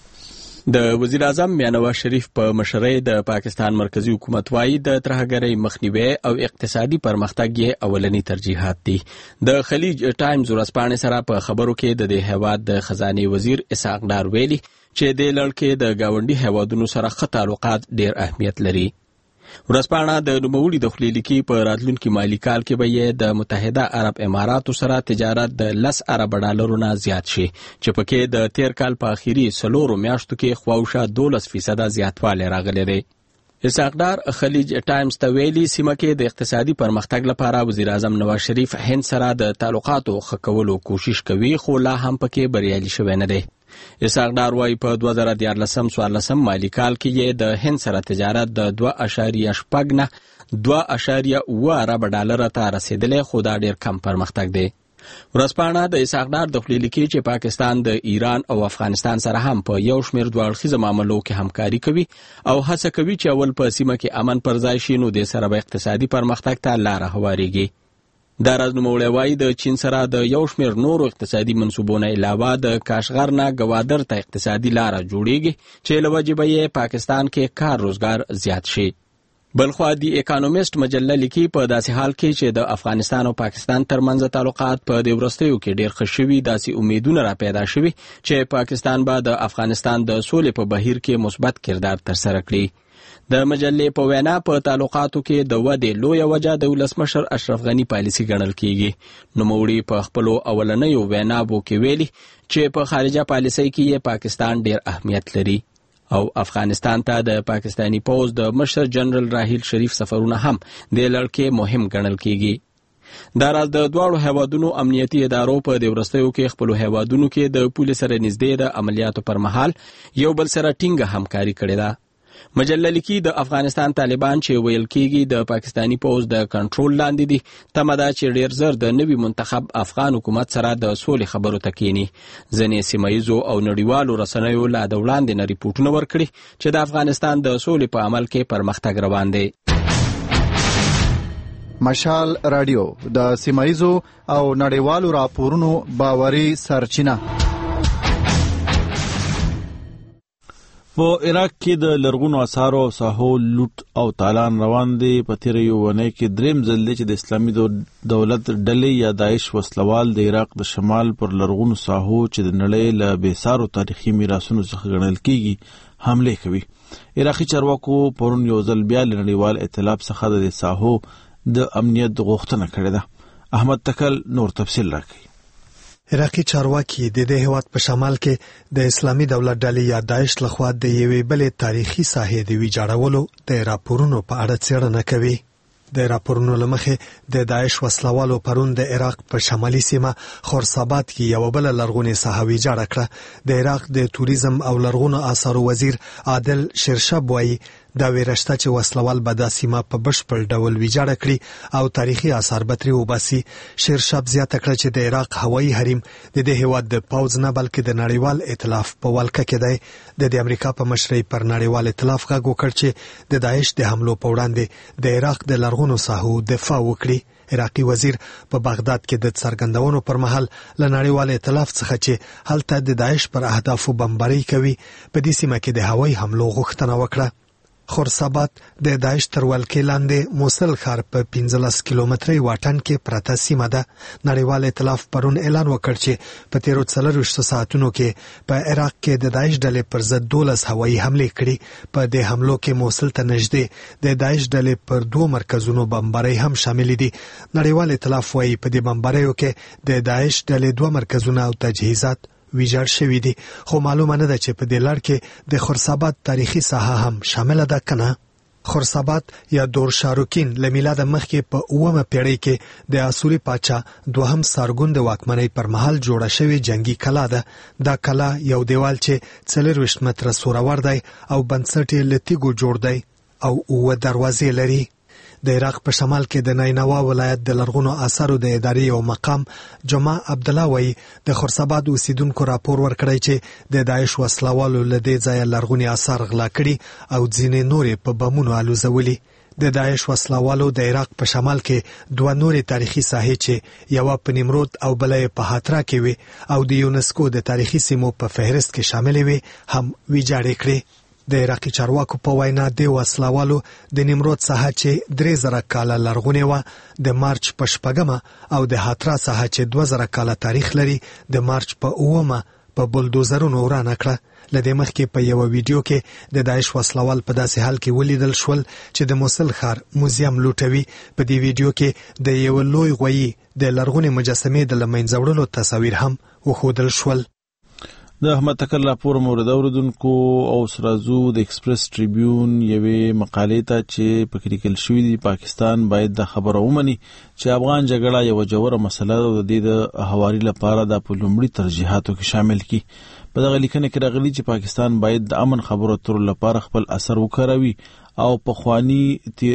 د وزیر اعظم میاں نواز شریف په مشرۍ د پاکستان مرکزی حکومت وايي د ترهګرۍ مخنیوي او اقتصادي پرمختګ یې اولنی ترجیحات دي. د خلیج ټایمز ورځپاڼې سره په خبرو کې د دې هیواد د خزانه وزیر اسحاق ډار ویلي چې د لړکې د گاونډي هیوادونو سره ښه تعلقات ډیر اهمیت لري. ورځپاڼه د نوموړي د خپلې لیکي په راتلونکي مالي کال کې به یې د متحده عرب اماراتو سره تجارت د لس ارب ډالرو نه زیات شي چې پکې د تیر کال په اخیری څلورو میاشتو کې خواوشا دولس فیصده زیاتوالی راغلی دی. اسحاق ډار خلیج ټایمز ته ویلي سیمه کې د اقتصادي پرمختګ لپاره وزیر اعظم نواز شریف هند سره د تعلقاتو ښه کولو کوشش کوي، خو لا هم پکې بریالي شوی نه دی. اسحاق ډار وايي په دوه زره دیارلسم څوارلسم مالي کال کې یې د هند سره تجارت د دوه اعشاریه شپږ نه دوه اعشاریه اوه ارب ډالر ته رسیدلی، خو دا ډیر کم پرمختګ دی. ورځپاڼه د اسحاق ډار د خپلې لیکي چې پاکستان د ایران او افغانستان سره هم په یو شمېر دوه اړخیزه معاملو کې همکاري کوي او هڅه کوي چې اول په سیمه کې امن پر ځای شي، نو د سره به اقتصادي پرمختګ ته لاره هواریږي. دا راز نوموړی وایي د چین سره د یو شمېر نورو اقتصادي منصوبونو علاوه د کاشغر نه ګوادر ته اقتصادي لاره جوړیږي چې له وجې به یې پاکستان کې کار روزګار زیات شي. بلخوا دی اکانومست مجله لیکي په داسې حال کې چې د افغانستان او پاکستان ترمنځ تعلقات په دې وروستیو کې ډیر ښه شوي، داسې امیدونه را پیدا شوي چې پاکستان به د افغانستان د سولې په بهیر کې مثبت کردار ترسره کړي. د مجلې په وینا په تعلقاتو کې د ودې لویه وجه د ولسمشر اشرف غني پالیسي ګڼل کیږي. نوموړي په خپلو اولنیو ویناوو کې ویلي چې په خارجه پالیسۍ کې یې پاکستان ډیر اهمیت لري او افغانستان ته د پاکستانی پوځ د مشر جنرال راحیل شریف سفرونه هم د لړکې مهم ګڼل کیږي. دا راز د دواړو هیوادونو امنیتي ادارو په دې وروستیو کې خپلو هیوادونو کې د پولیس سره نږدې د عملیاتو پر مهال یو بل سره ټینګه همکاري کړې ده. مجله لیکي د افغانستان طالبان چې ویل کېږي د پاکستانی پوځ د کنټرول لاندې دي، تمه ده چې ډیر زر د نوي منتخب افغان حکومت سره د سولې خبرو ته کینی. ځینې سیمایزو او نړیوالو رسنیو لا د وړاندې نه ریپورټونه ورکړي چې د افغانستان د سولې په عمل کې پرمختګ روان دی. مشال رادیو د سیمایزو او نړیوالو راپورونو باوري سرچینه. په عراق کې د لرغونو اثارو او ساحو لوټ او تالان روان دي. په تیر یو ونې کې دریم ځل دی چې د اسلامي دولت ډلې یا داعش وسلوال د عراق د شمال پر لرغونو ساحو چې د نړۍ له بېسارو تاریخي میراثونو څخه ګڼل کیږي حمله کوي. عراقي چارواکو پرون یو ځل بیا له نړیوال ائتلاف څخه د ساحو د امنیت غوښتنه کړې ده. احمد تکل نور تفصیل راکړي. عراقي چارواکي د دې هیواد په شمال کې د اسلامي دولت ډلې یا داعش لخوا د یوې بلې تاریخي ساحې د ویجاړولو د راپورونو په اړه څېړنه کوي. د راپورونو لمخې د داعش وسلوالو پرون د عراق په شمالي سیمه خورساباد کې یو بل لرغونې ساحه ویجاړه کړه. د عراق د توریزم او لرغونو آثارو وزیر عادل شرشب وایي دا ویرشته چې وسلوال به دا سیمه په بشپړ ډول ویجاړه کړي او تاریخي آثار به ترې وباسي. شیرشاب زیاته کړه چې د عراق هوایي حریم د دې هیواد د پوځ نه بلکې د نړیوال ائتلاف په ولکه کې دی. د امریکا په مشرۍ پر نړیوال ائتلاف غږ وکړ چې د داعش د حملو په وړاندې د عراق د لرغونو ساحو دفاع وکړي. عراقي وزیر په بغداد کې د څرګندونو پر مهال له نړیوال ائتلاف څخه چې هلته د داعش پر اهدافو بمباري کوي په دې سیمه کې د هوایي حملو غوښتنه وکړه. خرسابات د داعش تر ولکې لاندې موصل ښار په پنځلس کیلومتري واټن کې پرته سیمه ده. نړیوال ائتلاف پرون اعلان وکړ چې په تیرو څلورویشتو ساعتونو کې په عراق کې د داعش ډلې پر ضد دولس هوایي حملې کړي. په دې حملو کې موصل ته نږدې د داعش ډلې پر دوه مرکزونو بمبارۍ هم شامل دي. نړیوال ائتلاف وايي په دې بمباریو کې د داعش ډلې دوه مرکزونه او تجهیزات ویجاړ شوی دي، خو معلومه نه ده چې په دې لړ کې د خرسابات تاریخي ساحه هم شامل ده کنه. خرسابات یا دور شاروکین له میلاد مخکې په اومه پیړۍ کې د اسوري پاچا دوهم سارګون د واکمنۍ پر مهال جوړه شوې جنگي کلا ده. دا کلا یو دیوال چې څلورویشت متره سورور دی او بنسټ یې له تیږو جوړ دی او اوه دروازې لري. د عراق په شمال کې د نینوا ولایت د لرغونو آثارو د ادارې او مقام جمعه عبد الله وایي د خرساباد اوسیدونکو راپور ورکړی چې د داعش وسلوالو له دې ځایه لرغوني آثار غلا کړي او ځینې نورې په بمونو الوزولي. د داعش وسلوالو د عراق په شمال کې دوه نورې تاریخي ساحې چې یوه په نیمرود او بله په هاترا کې وي او د یونسکو د تاریخي سیمو په فهرست کې شاملې وي هم ویجاړې کړې. د عراقي چارواکو په وینا د وسلوالو د نیمرود ساحه چې درې زره کاله لرغونې وه د مارچ په شپږمه او د هاترا ساحه چې دوه زره کاله تاریخ لري د مارچ په اومه په بلدوزرونو ورانه کړه. له دې مخکې په یو ویډیو کې د داعش وسلوال په داسې حال کې ولیدل شول چې د موصل ښار موزیم لوټوي. په دې ویډیو کې د یو لوی غویي د لرغونې مجسمې د له منځه وړلو تصاویر هم وښودل شول. د احمد تکل راپور مورد اوردونکو او سرازو د ایکسپریس ټریبیون یوې مقالې ته چې په کې لیکل شوی دی پاکستان باید د خبره ومني چې افغان جګړه یو جوړه مسله ده او د دې د هواري لپاره د پلومړي ترجیحاتو کې شامل کی. په دغه لیکنه کې راغلي چې پاکستان باید د امن خبرو اترو لپاره خپل اثر وکړوي او په خواني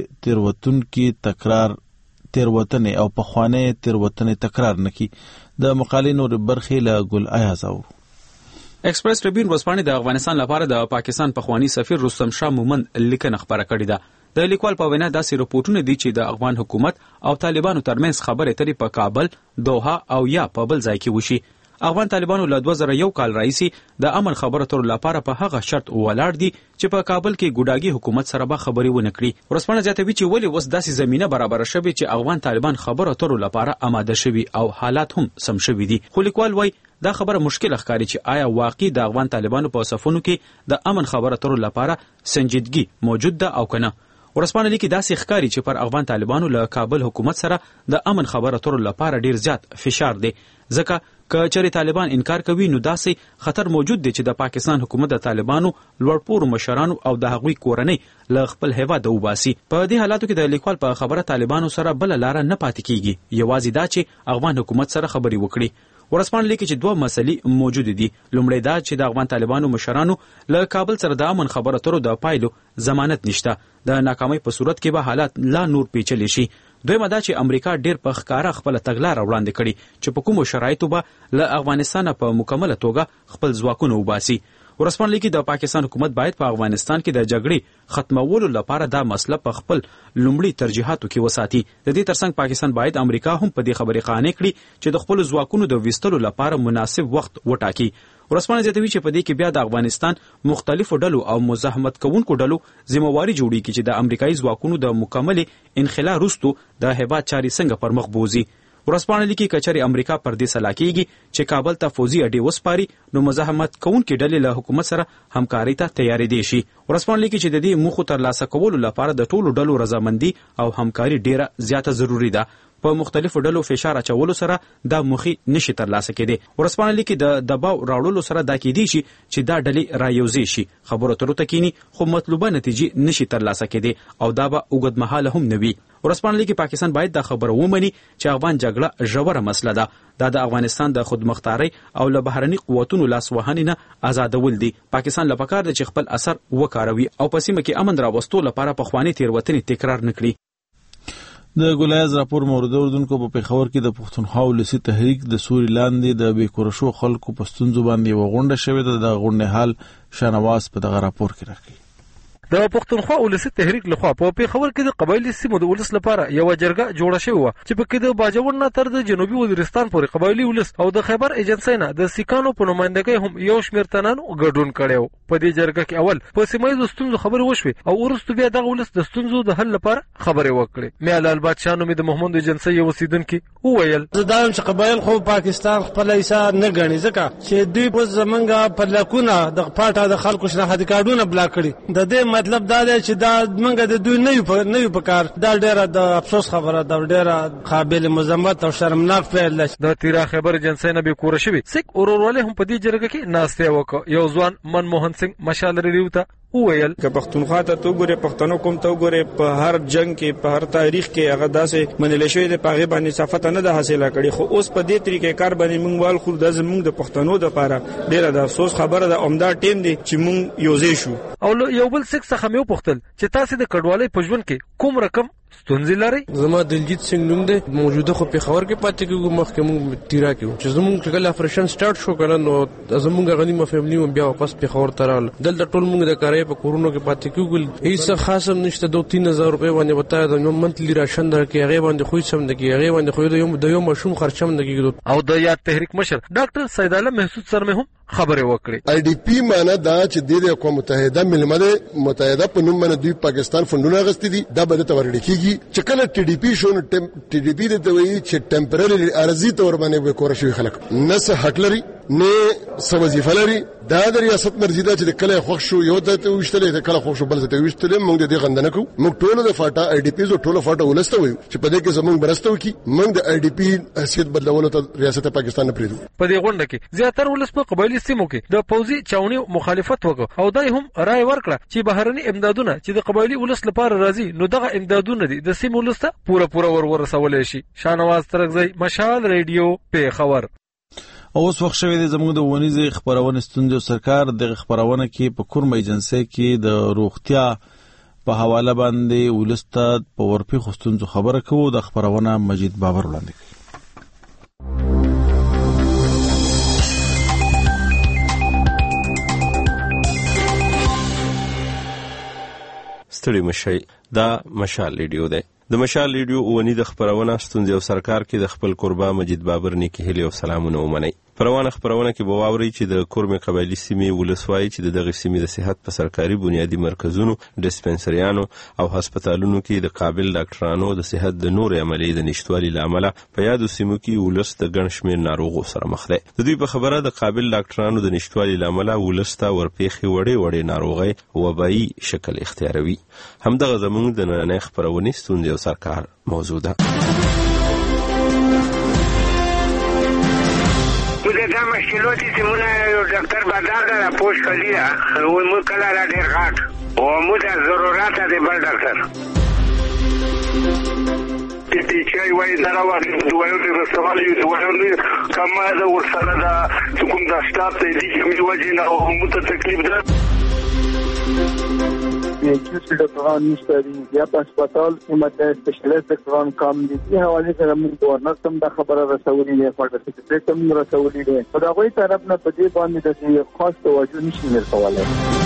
تیروتن کې تکرار تیروتنې او په خواني تیروتنې تکرار نکي. د مقالې نور برخې له ګل ایاز او ایکسپریس ټریبیون ورځپاڼې د افغانستان لپاره د پاکستان پخوانی سفیر رستم شاه مومند لیکنه خبره کړې ده. د لیکوال په وینا داسې رپورټونه دي چې د افغان حکومت او طالبانو ترمنځ خبرې اترې په کابل، دوحه او یا په بل ځای کې وشي. افغان طالبانو له دوه زره یو کال راهیسې د امن خبرو اترو لپاره په هغه شرط ولاړ دي چې په کابل کې ګوډاګي حکومت سره به خبرې ونه کړي. ورځپاڼه زیاتوي چې ولې اوس داسې زمینه برابر شوې چې افغان طالبان خبرو اترو لپاره آماده شوي او حالات هم سم شوي دي. خو لیکوال وایي دا خبره مشکل ښکاري چې آیا واقعي د افغان طالبانو په صفونو کې د امن خبرو اترو لپاره سنجیدګي موجود ده او کنه. ورځپاڼه لیکي داسې ښکاري چې پر افغان طالبانو له کابل حکومت سره د امن خبرو اترو لپاره ډیر زیات فشار دی، ځکه که چېرې طالبان انکار کوي نو داسې خطر موجود دی چې د پاکستان حکومت د طالبانو لوړپوړو مشرانو او د هغوی کورنۍ له خپل هیواده وباسي. په دې حالاتو کې د لیکوال په خبره طالبانو سره بله لاره نه پاتې کیږي، یوازې دا چې افغان حکومت سره خبرې وکړي. ورځپاڼه لیکي چې دوه مسلې موجود دي. لومړی دا چې د افغان طالبانو مشرانو له کابل سره د امن خبرو اترو د پایلو ضمانت نشته. د ناکامۍ په صورت کې به حالات لا نور پیچلي شي. دویمه دا چې امریکا ډیر په ښکاره خپله تګلاره وړاندې کړي چې په کومو شرایطو به له افغانستانه په مکمله توګه خپل ځواکونه وباسي. ورځپاڼه لیکي د پاکستان حکومت باید په افغانستان کې د جګړې ختمولو لپاره دا مسله په خپل لومړي ترجیحاتو کې وساتي. د دې ترڅنګ پاکستان باید امریکا هم په دې خبرې قانع کړي چې د خپلو ځواکونو د ویستلو لپاره مناسب وخت وټاکي. ورځپاڼه زیاتوي چې په دې کې بیا د افغانستان مختلفو ډلو او مزاحمت کوونکو ډلو ذمہواري جوړیږي چې د امریکایي ځواکونو د مکمل انخلا وروسته د هیواد چارې څنګه پر مخ بوزي. ورځپاڼه لیکي که چېرې امریکا پر دې سلا کېږي چې کابل ته فوزي اډې وسپاري نو مزاحمت کوونکې ډلې له حکومت سره همکارۍ ته تیارېدی شي. ورځپاڼه لیکي چې د دې موخو ترلاسه کولو لپاره د ټولو ډلو رضامندي او همکاري ډیره زیاته ضروري ده. په مختلفو ډلو فشار اچولو سره دا موخي نشي ترلاسه کېدی. ورځپاڼه لیکي د دباو راوړلو سره دا کېدی شي چې دا ډلې رايوځي شي، خبرو اترو ته کینی، خو مطلوبه نتیجې نشي ترلاسه کېدی او دا به اوږدمهاله هم نه وي. ورځپاڼه لیکي پاکستان باید دا خبره ومني چې افغان جګړه ژوره مسله ده. دا د افغانستان د خودمختارۍ او له بهرني قوتونو لاسوهنې نه آزادول دي. پاکستان له پکار ده چې خپل اثر وکاروي او په سیمه کې امن راوستو لپاره پخواني تیروتنې تکرار نه کړي. د ګلایز راپور مورد اوردونکو په پیښور کې د پښتونخوا ولسی تحریک د سوري لاندې د بیکورشو خلکو په ستونزو باندې وغونډه شوې ده. د غونډې حال شانواز په دغه راپور کې راکړي. د پښتونخوا ولسی تحریک لخوا په پیښور کې د قبایلی سیمو د ولس لپاره یو جرګه جوړه شوې و چې په کې د باجوړ نه تر د جنوبي وزیرستان پورې قبایلی ولس او د خیبر ایجنسی نه د سیکانو په نمائندګۍ هم یو شمېر تنانو ګډون کړي. په دې جرګه کې اول په سیمایي د ستونزو خبرې وشوې او وروسته بیا دغه ولس د ستونزو د حل لپاره خبرې وکړې. میالال بادشاه نومې د محمد ایجنسی یو اوسیدونکي وویل زه دا چې قبایل خو پاکستان خپل حصہ نه ګڼي ځکه چې دوی په زمونږ په لکونه د پاټه د خلکو شناختی کارډونه بلاک کړي. د دې مطلب دا دی چې دا موږ د دوی نه یو نه یو په کار. دا ډیره د افسوس خبره ده، ډیره قابل مذمت او شرمناک فعل دی. د تیرا خیبر ایجنسی نه به کور شوی سیک اورورواله هم په دې جرګه کې ناشته وکړ. یو ځوان منموهن سنگ مشال ریډیو ته وویل که پښتونخوا ته تو ګوره پښتنو کوم ته ګوره په هر جنگ کې په هر تاریخ کې هغه داسې منل شوی د پاغه باندې صفات نه ده حاصله کړي، خو اوس په دې طریقې کار باندې موږ وال خو د زموږ د پښتنو د لپاره ډیره د افسوس خبره ده. عمده ټیم دی چې موږ یوځای شو. او یو بل څه څخه مې وپوښتل چې تاسو د کډوالۍ په ژوند کې کوم رقم ستونزې لري؟ زما دلجیت سنگ نوم دی، موجوده خو پیښور کې پاتې کېږو، مخکې موږ تیرا کې چې زموږ چې کله آپریشن سٹارټ شو کنه نو زموږ غنیمه فیملی هم بیا واپس پیښور ته راغله. دلته ټول موږ د کارای په کورونو کې پاتې کېږو، هیڅ خاص هم نشته. دو تین هزار روپۍ باندې وتا د منتلی راشن درکې هغه باندې خو سم د کې هغه باندې خو د یو د یو مشوم خرچم د کېږي. او د یاد تحریک مشر ډاکټر سید عالم محسود سر مې هم خبره وکړي. آی ډی پی معنا دا چې د اقوام متحده ململ متحده په نوم باندې دوی پاکستان فندونه غستې دي. دا به د تورډ کېږي چې کله ټي ډي پی شو ټي ډي پی د توي چې ټمپرري ارزي تور باندې به کور شوی خلک نه څه حق لري نه څه وظیفه لري. دا د ریاست مرزي دا چې کله خوښ شو یو ته وشتلې ته کله خوښ شو بل ته وشتلې. موږ د دې غندنه کوو. موږ ټول د فاټا آی ډی پی زو ټول فاټا ولسته وي چې په دې کې زموږ برسته وکي. موږ د آی ډی پی حیثیت بدلولو ته ریاست پاکستان نه پریدو. په دې غونډه کې زیاتره ولس په قبایلی سیمو کې د پوزي چاوني مخالفت وکړ او دای هم رائے ورکړه چې بهرني امدادونه چې د قبایلی ولس لپاره راځي نو دغه امدادونه دي د سیمو ولس ته پوره پوره ور ورسول شي. شانواز ترغزی مشال ریډیو پیښور. اوس وخت شوی د زموږ د ونیزې خبرونه ستوندو سرکار د خبرونه کې په کورم ایجنسی کې د روغتیا په حواله باندې ولسته په ورپی خوستونزو خبره کوو. د خبرونه مجید باور وړاندې کوي. ستړي مشي دا مشال ریډیو ده. د مشال ریډیو ونی د خبرونه ستونزې او سرکار کې د خپل قربا مجید بابر نیکی هلي او سلامونه ومني. پروانه خبرونه کې بواوري چې د کورمه قبایلی سیمې ولسوای چې دغه سیمې د صحت په سرکاري بنیادی مرکزونو، ډیسپنسریانو او هسپتالونو کې د قابل ډاکټرانو د صحت د نور عملي د نشټوالي لامل په یادو سیمو کې ولس د ګڼ شمېر ناروغو سره مخ دي. د دوی په خبره د قابل ډاکټرانو د نشټوالي لامل ولسته ورپېخي وړي وړي ناروغي وبایي شکل اختیاروي. همدغه زموږ د نن خبرونه ستونزې او سرکار موضوع ده. دا مشکلات چې موږ ډاکټر بدل دا پوښ کړی دا و موږ کله را ډیر غاټ او موږ د ضرورت د بل ډاکټر چې چې وایي دا راوړي دوه یو د سوال یو دوه کما دا ورسره دا کوم دا شتاب ته دي چې موږ وځي نه او موږ ته تکلیف ده. چې ډاکټران نشته دي یا په هسپتال کې ماده سپیشلیست ډاکټران کم دي. دې حواله سره موږ گورنر سم د خبره رسولې ده، فارډ سیکریټری سم رسولې ده. په دغه طرف نه په دې باندې د خاص توجه نشي ورکولای.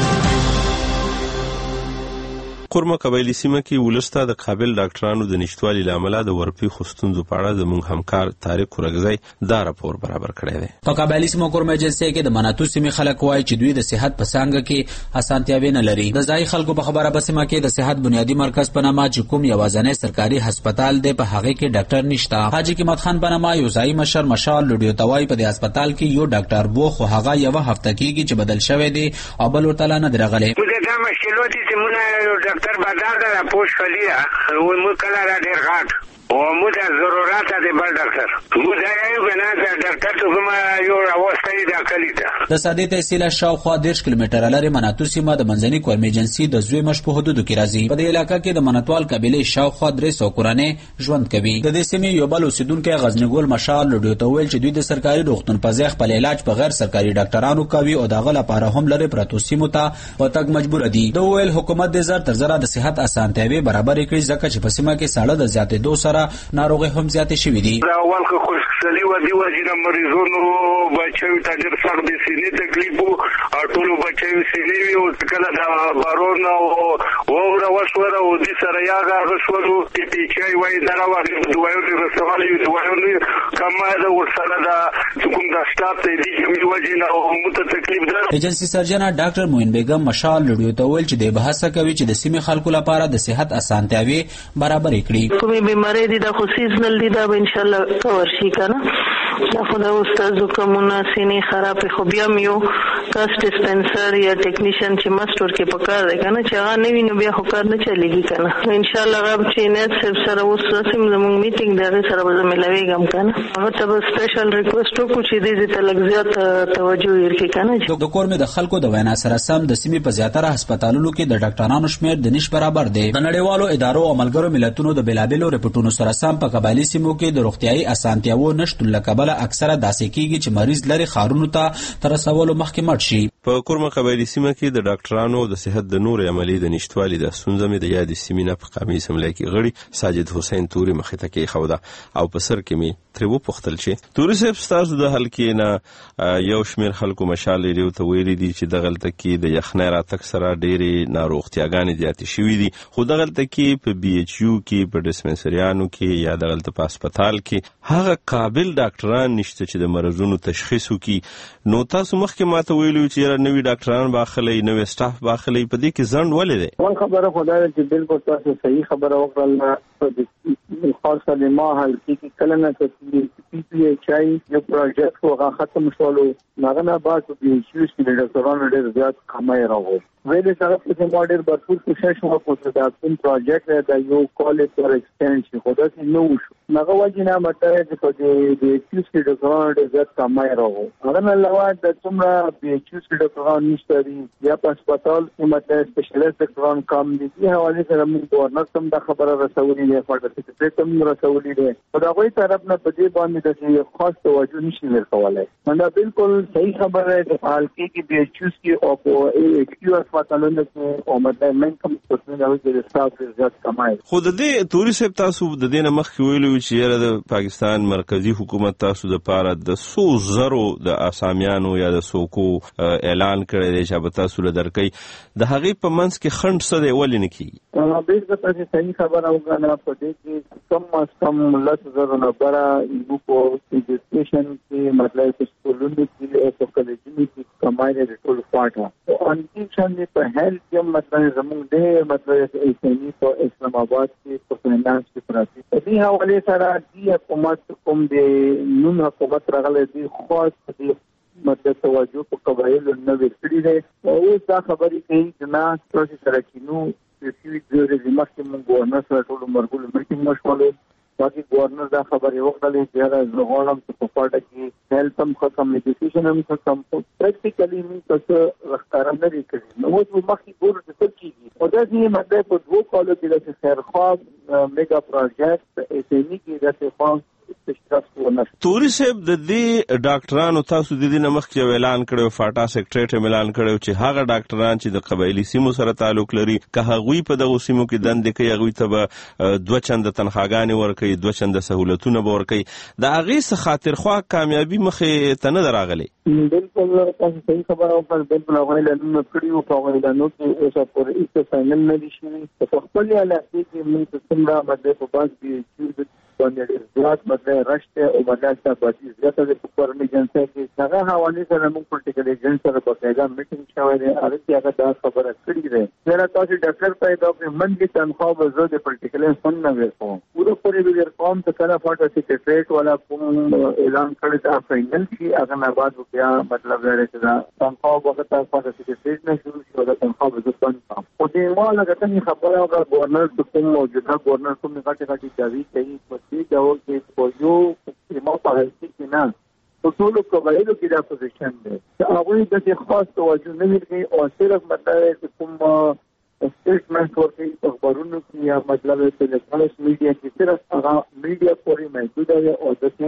کورمه قبایلی سیمه کې ولسته د قابل ډاکټرانو د نشټوالي لامل د ورپی خوستونزو په اړه زموږ همکار طارق ورغزی دا راپور برابر کړی دی. په قبایلی سیمو کورمه ایجنسی کې د مناتو سیمې خلک وایي چې دوی د صحت په څنګه کې اسانتیاوي نه لري. د ځای خلکو په خبره به سیمه کې د صحت بنیادی مرکز په نامه چې کوم یوازینی سرکاري هسپتال دی په هغه کې ډاکټر نشته. حاجی قیمت خان په نامه یو ځای مشر مشال لوډیو توای په دې هسپتال کې یو ډاکټر بو خو هغه یو هفته کېږي چې بدل شوی دی او بل ورته نه درغلي. دا مشکلات چې موږ ډاکټر بدل دا پوښ کړی دا و موږ کله را ډیر غاټ او موږ د ضرورت د بل ډاکټر موږ دا یو بنا د ډاکټر ته کوم یو راوستي دا کلی ده. د ساده تحصیل شاوخوا دېرش کیلومتره لري مناتو سیمه د منځني کورم ایجنسی د زوی مش په حدودو کې راځي. په دې علاقې کې د مناتوال قبيله شاوخوا درې سوه کورانه ژوند کوي. د دې سیمې یو بل اوسیدونکو غزنیګول مشال لوډیو ته ویل چې دوی د سرکاري روغتون په ځای خپل علاج په غیر سرکاري ډاکټرانو کوي او دغه لپاره هم لري پراتو سیمو ته وتګ مجبور دي. د ویل حکومت د زر تر زره د صحت اسانتیاوي برابر کړي ځکه چې په سیمه کې ساړه د زیاتې دوه سره لپاره ناروغي هم زیاتې شوې دي. دا اول خو خوشحالي و دی وجه مریضونو بچو ته ډېر سخت دي سینې تکلیف او ټول بچو سینې وي او کله دا بارون او وره وشوره او دې سره یاغه رسولو چې چای وای دا واغې دوایو دې رسولې دوایو کما دا ورسره دا کوم دا سټاپ ته دي چې وجه نه او مت تکلیف ده. ایجنسی سرجن ډاکټر موین بیگم مشال لډیو ته ویل چې د بحث کوي چې د سیمې خلکو لپاره د صحت اسانتیاوي برابر کړي. کومې بیماری دي د خصوصي نل دي دا ان شاء الله کور شي کنه. دا خو د استادو کومه سینې خراب خو بیا یو کاس ډیسپنسر یا ټیکنیشن چې ماستر کې پکار دی کنه چې هغه نه ویني بیا خو کار نه چلیږي کنه. ان شاء الله غو چې نه سره اوس سم زموږ میټینګ دغه سره به ملويږم کنه. هغه ته سپیشل ریکوست وکړو چې دې ته لږ زیات توجه ورکړي کنه. د کور مې د خلکو د وینا سره سم د سیمې په زیاتره هسپتالونو کې د ډاکټرانو شمیر د نش برابر دی. د نړیوالو ادارو او ملګرو ملتونو د بلابلو ریپورتونو سره سم په قبایلی سیمو کې د روغتيایي اسانتیاوو نشټون لکبل اکثره داسې کیږي چې مریض لري خارونو ته تر رسولو مخکې مړ شي. په کورمه قبایلی سیمه کې د ډاکټرانو د صحت د نور عملی د نشټوالي د سنځمې د یاد سیمې نه په قامي سملای کې غړي ساجد حسین توري مخې ته کې خوده او په سر کې می ترو پختل شي. توري صاحب ستاسو د حل کې نه یو شمیر خلکو مشال لري ته ویلي دي چې د غلطه کې د یخنۍ راتک سره ډېری ناروغتیاګانې زیاتې شوې دي خو د غلطه کې په بي ایچ یو کې په ډیسپنسریانو کې یا د غلطه په هسپتال کې هغه قابل ډاکټران نشته چې د مرزونو تشخیص وکړي. نو تاسو مخکې ماته ویلو چې نوې ډاکټران باخلي نوې سټاف باخلي په دې کې ځند ولې ده؟ ول خبره خدای چې بالکل تاسو صحیح خبره وکړل. خاصه د ما حل کې کله نه چې پی پی ایچ آی یو پروجیکټ هغه ختم شول نه نه بعد د ایشوز کې د ډاکټرانو ډېر زیات کمای راغو. ویل سره په ماډل برپور کوشش وکړو دا کوم پروجیکټ دا یو کالج پر ایکسټنشن خدای چې نو شو هغه وجه نه مته چې په دې د ایشوز کې ډاکټرانو ډېر زیات کمای راغو. هغه نه علاوه د څومره د ایشوز کې ډاکټرانو نشته دي یا په هسپتال کې مته سپیشلیست ډاکټران کم دي. دې حواله سره موږ ګورنر سم دا خبره رسولې ده فارماسیسټ تم رسولې ده په دغه طرف نه په دې باندې د خاص توجه نشي ورکولای. دا بالکل صحیح خبره ده چې حال کې کې د ایشوز کې او په ایچ کیو هسپتالونو کې او مته من کوم څه نه وي چې سټاف زیات کمای. خو د دې توري صاحب تاسو د دې نه مخکې ویلو چې د پاکستان مرکزی حکومت تاسو د پاره د سو زرو د اسامیانو یا د سوکو اعلان کړی دی چې به تاسو له درکې د هغې په منځ کې خند څه دی ولې نه کیږي؟ به د تاسو صحیح خبره وګڼه په دې کې کم از کم لس زره نه بره یو کو ایجوکیشن کې مطلب چې سکولونو کې او کالجونو کې کمایره د ټول فاټه او انټیشن په هیلث کې مطلب زموږ دې مطلب ایسنی په اسلام آباد کې په فینانس کې پراتی دې حواله سره دې حکومت کوم دې نون حکومت راغله دې خاص دې مطلب توجه په قبایل نه وکړي دي او دا خبرې کوي چې نه تاسو سره کینو چې د رزمات کې موږ ورنه سره ټول مرګول میټینګ مشوله باقي ګورنر دا خبرې وکړلې چې دا زغونم چې په پټه کې هیلث هم ختم ایجوکیشن هم ختم پریکټیکلی موږ تاسو راختاره نه کړی نو موږ مخکې ګور د څه کیږي او دا چې مطلب په دوه کالو کې د خیرخوا میگا پروجیکټ ایسنی کې د خیرخوا توري صاحب د دې ډاکټرانو تاسو د دې نمخ کې اعلان کړو فاټا سیکریټری اعلان کړو چې هغه ډاکټران چې د قبایلی سیمو سره تعلق لري که هغه په دغه سیمو کې دند کوي هغه ته دوه چند تنخواګانې ورکړي دوه چند سہولتونه ورکړي دا هغه څه خاطر خوا کامیابی مخه ته نه دراغلي. بالکل تاسو صحیح خبره وکړه بالکل هغه له نو کړیو په هغه له نو کې اوسه پر ایسه فاینل نه دي شوی په خپل علاقې کې موږ څنګه مده په باز کې چې باندې زیات مطلب راشته او بدل څه باندې زیاته د پرمې جنسه کې هغه حواله سره موږ پولیټیکل ایجنټ سره په پیغام میټینګ شوی دی هغه چې هغه دا خبره کړې ده چې تاسو ډاکټر پیدا په منځ تنخواه به زو د پولیټیکل فند نه ورکوم پوره پوره به ورکوم ته کله فاټا سیکریټریټ ولا کوم اعلان کړی دا فائنل شي هغه نه بعد بیا مطلب دی چې دا تنخواه وخت تاسو فاټا سیکریټریټ نه شروع شي دا تنخواه به زو فند او دې ما لکه څنګه خبره او گورنر کوم موجوده گورنر کوم غټه غټه چاري کوي چې دا وکړي په یو ما په هڅه کې نه په ټول قبایلو کې دا پوزیشن دی هغه د خاص توجه نه لري او صرف مطلب کوم سټیټمنټ ورکړي په خبرونو کې یا مطلب په لکانس میډیا کې صرف هغه میډیا پورې محدود دی او د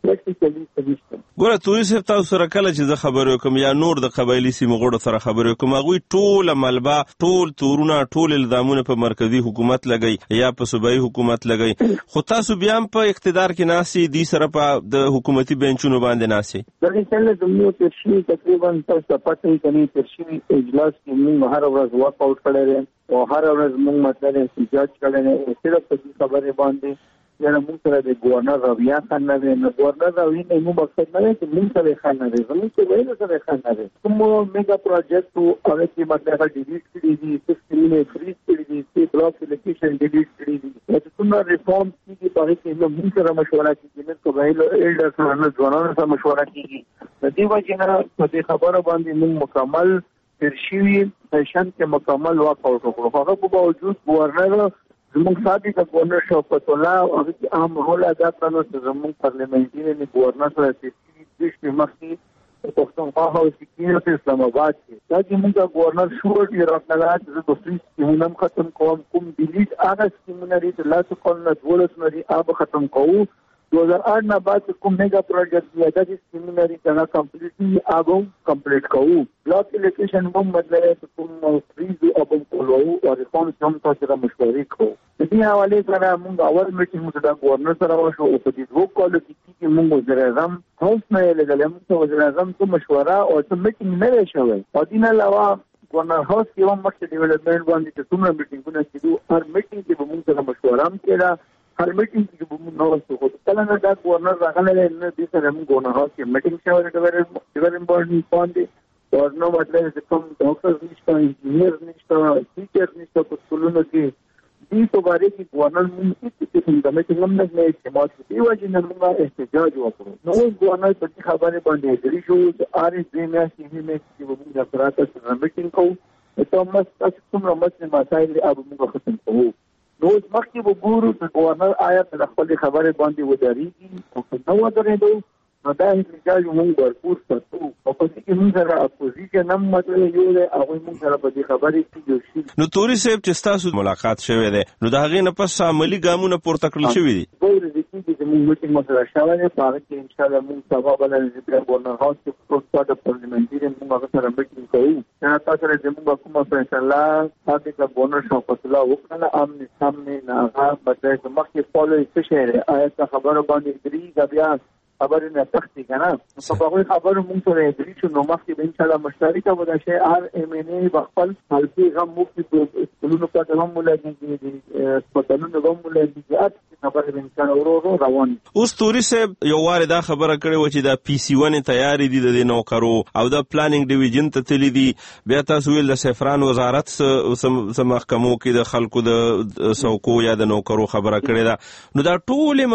پریکټیکلی سلیشن. ګوره توري صاحب تاسو سره کله چې زه خبرې وکم یا نور د قبایلي سیمو غړو سره خبرې وکم هغوی ټول ملبه ټول تورونه ټول الزامونه په مرکزی حکومت لګي یا په صوبایي حکومت لګي، خو تاسو بیا هم په اقتدار کې ناسي دي سره په د حکومتي بنچونو باندې ناسي. دغه څنګه زموږ ترشي تقریبا تاسو پته کوي ترشي اجلاس کې موږ هر ورځ ورک اوټ کړی او هر ورځ موږ مطلب احتجاج کړی صرف په خبرې باندې یعنی موږ سره د گورنر رویه خان نه دی، نه گورنر رویه نه موږ مقصد نه دی چې موږ سره خان نه دی، زموږ څه ویل سره خان نه دی. کوم میگا پروجیکټ او هغه چې مطلب ډیلیټ کړی دي، سیستمونه فریز کړی دي، سی بلاک الیکیشن ډیلیټ کړی دي، چې کوم ریفارم کیږي په هغه کې موږ سره مشوره کیږي، نه قبایل ایلډر سره نه ځوانانو سره مشوره کیږي. د دې وجه نه په دې خبره باندې موږ مکمل ترشیوی سیشن کې مکمل واقع وکړو. هغه په باوجود گورنر زموږ سابق گورنر شوکت الله هغه چې اهم رول ادا کړو چې زموږ پارلیمنټي نه گورنر سره چې د مخکې پښتونخوا هاوس کې په اسلام آباد کې دا چې موږ گورنر شو چې راځنه چې د فریز سیمونم ختم کوم کوم ډیلیټ هغه سیمونه لري لاس کولنه دولت لري آب ختم کوو. دو ہزار آٹھ نه بعد کوم میگا پروجیکټ دی دا چې سیمینری څنګه کمپلیټلی آګو کمپلیټ کوو. بلاک الیکیشن هم مطلب کوم فریز او کولو او ریفارمز هم تاسو سره مشورې کوو. د دې حواله سره موږ اول میټینګ د گورنر سره وشو او په دې دوه کالو کې موږ وزیر اعظم هاوس نه لګل موږ وزیر اعظم ته مشوره او څه میټینګ نه شوی. او دین علاوه گورنر هاوس کې هم مخکې ډیولپمنٹ باندې چې څومره میټینګونه کېدو هر میټینګ کې به موږ سره مشوره هم کړه. هر میټینګ کې به موږ نو څه کله نه دا گورنر راغلی نه دي سره موږ گورنر هاوس کې میټینګ شوی ډیولپمنٹ ډیولپمنٹ باندې او نو مطلب چې کوم ډاکټر نشته، انجینیر نشته، ټیچر نشته په سکولونو کې دې په اړه کې گورنر موږ هیڅ قسم د میټینګ هم نه استعمال کوي او چې موږ احتجاج وکړو. نو گورنر په دې خبره باندې درې شو چې آر اس دې نه چې موږ چې موږ د پراته سره میټینګ کوو ته مست تاسو کوم مسله مسایل اب موږ ختم کوو. نو مخکې وګورو چې گورنر آیا په خپل خبره باندې ودرېږي او نو ودرېدو نو دا احتجاج موږ ورپور ساتو او په دې کې موږ سره اپوزیشن هم مطلب یو دی او موږ سره په دې خبرې کې یو شي. نو توري صاحب چې تاسو ملاقات شوه دی نو دا هغه نه پس عملی ګامونه پورته کړل شوی دي. ګورې چې چې موږ میټینګ مسله شاوه نه پاره کې ان شاء الله موږ سبا بلل چې گورنر هاوس کې پروسټ د پارلیمنټری موږ سره میټینګ کوو. دا تاسو سره زموږ کومه فیصله تاسو گورنر شو فیصله وکړه امن سامنے نه هغه مطلب مخکې فالو څه شي آیا خبره باندې درې بیا خبر نه تختی کنه په هغه خبرو مونږ سره درې شو نو مخکې به ان شاء الله مشترکه ودا شي ار ام ان ای بخپل حلقي غم مفتی په سکولونو کې هم ولګي دي سپټلونو هم ولګي دي خبره به ان شاء الله ورو روان. اوس توري صاحب یو واره دا خبره کړې و چې دا پی سی ون تیاری دي د نوکرو او دا پلانینګ ډیویژن ته تللی دي بیا تاسو ویل د سفران وزارت سم محکمو کې د خلکو د سوکو یا د نوکرو خبره کړې ده نو دا ټول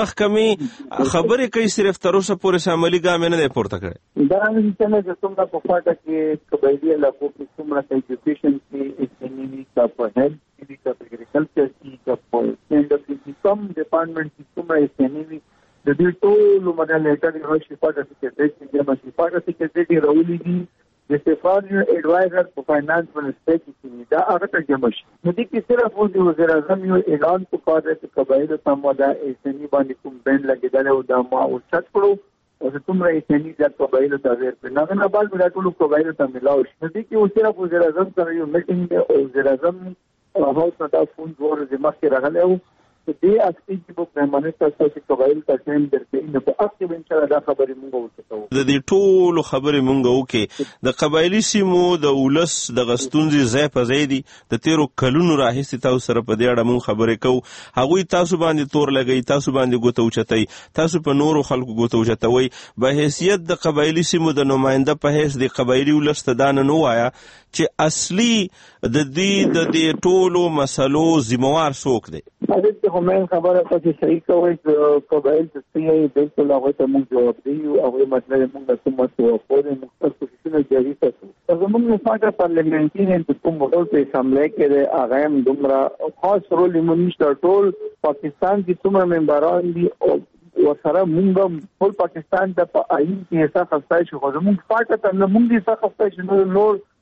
محکمې خبره کوي صرف تر اوسه پورې عملی ګام نه دی پورته کړی. دا نه چې څنګه په فاټه کې قبایلی علاقو کې څومره ایجوکیشن کې اکونومي کا په هیلث کې کا په اګریکلچر کې کا په انډستری کې کوم ډپارټمنټ کې څومره اکونومي د دې ټول مدل لیټر یو شي فاټه کې د دې چې ما شي فاټه کې د دې راولې دي د سفارنیو ایڈوایزر په فاینانس منسټر کې دا هغه ته جمع شي. نو دې کې صرف د وزیر اعظم یو اعلان په کار دی چې قبایل ته مودا ایسنی باندې کوم بند لګیدل او دا ما او چت کړو او چې کومره ایسنی د قبایل ته غیر په نه نه بل بل ټول قبایل ته ملاوي. نو دې کې صرف وزیر اعظم سره یو میټینګ دی او وزیر اعظم هاوس نه دا فون ور د مخکې راغلی او دې اصلي چې په پیمانه تاسو چې قبایل ته ټیم درکې نو په اصلي ان شاء الله دا خبرې مونږ وکړو. د دې ټول خبرې مونږ وکړو د قبایلی سیمو د ولس د غستونځي ځای په ځای دي د تیرو کلونو راهیسې تاسو سره په دې اړه مونږ خبرې کوو هغوی تاسو باندې تور لګي تاسو باندې ګوتو چتای تاسو په نورو خلکو ګوتو چتوي به حیثیت د قبایلی سیمو د نماینده په حیث د قبایلی ولس ته دان نه وایا چې اصلي د دې د دې ټولو مسلو ذمہوار څوک دی. اځه چې همین خبره پکې صحیح کوي چې قبایل څه یې بالکل هغه ته موږ جواب دیو او مطلب موږ د کومه څه په دې مختلفو شنو جاري تاسو زموږ نه فاټه پارلیمنټي نه په کوم ډول په اسمبلی کې هغه هم دومره خاص رول منیسټر ټول پاکستان کې څومره ممبران دي او وسره موږ ټول پاکستان د آئین کې حساب خپل شو خو موږ فاټه ته موږ دې څه خپل شنو نور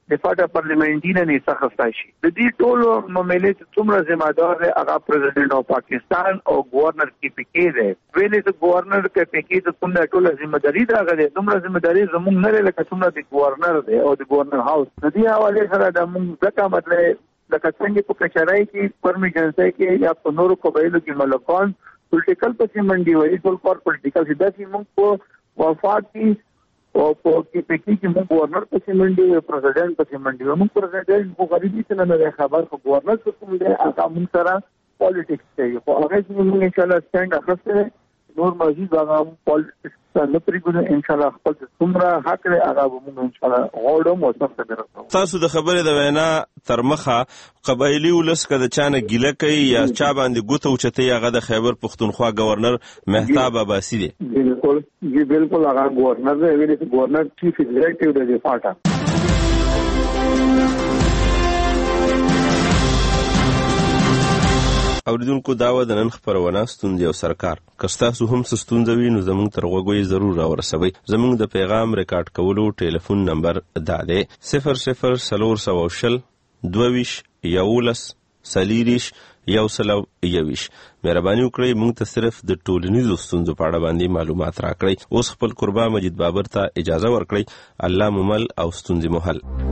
د فاټا پارلیمنټي نه څخه شي د دې ټولو معاملې ته څومره ذمہ دار دی هغه پریزیدنت اف پاکستان او گورنر کی پی کې دی ویلې د گورنر کې پی کې ته کومه ټوله ذمہ داری راغله څومره ذمہ داری زموږ نه لکه څومره د گورنر دی او د گورنر هاوس د دې حواله سره د موږ ځکه مطلب لکه څنګه په کچرای کې پرمیشنسي کې یا په نورو قبایلو کې ملکان پولیټیکل پسې منډي وایي ټول کار پولیټیکل سیدا چې موږ په وفات کې او په کې په کې چې موږ گورنر پسې منډي او پریزیدنت پسې منډي موږ پریزیدنت خو غریبي څه نه خبر خو گورنر څه کوم دی هغه موږ سره پالیټکس کوي خو هغه چې موږ ان شاء الله سټاند اخلي نور مزید هغه پالیټکس نه پریګو ان شاء الله خپل څومره حق لري هغه موږ ان شاء الله غوړو مو څه درته تاسو د خبرې د وینا تر مخه قبایلی ولس کده چانه ګیله کوي یا چا باندې ګوتو چته هغه د خیبر پختونخوا گورنر مهتاب عباسی دی بالکل جی بالکل هغه گورنر دی ویلي گورنر چیف ایگزیکټیو دی فاټا اوریدونکو داوا د نن خبرونه ستوندې او سرکار کستاسو هم ستوندوي نو زموږ تر غوږی ضرور راورسوي زموږ د پیغام ریکارډ کولو ټلیفون نمبر دا دی صفر صفر سلور سوشل دویش یولس سلیریش یو سلو یویش مهرباني وکړئ موږ ته صرف د ټولنیزو ستونزو په اړه باندې معلومات راکړئ اوس خپل قربا مجید بابر ته اجازه ورکړئ الله ممل او ستونزې مو حل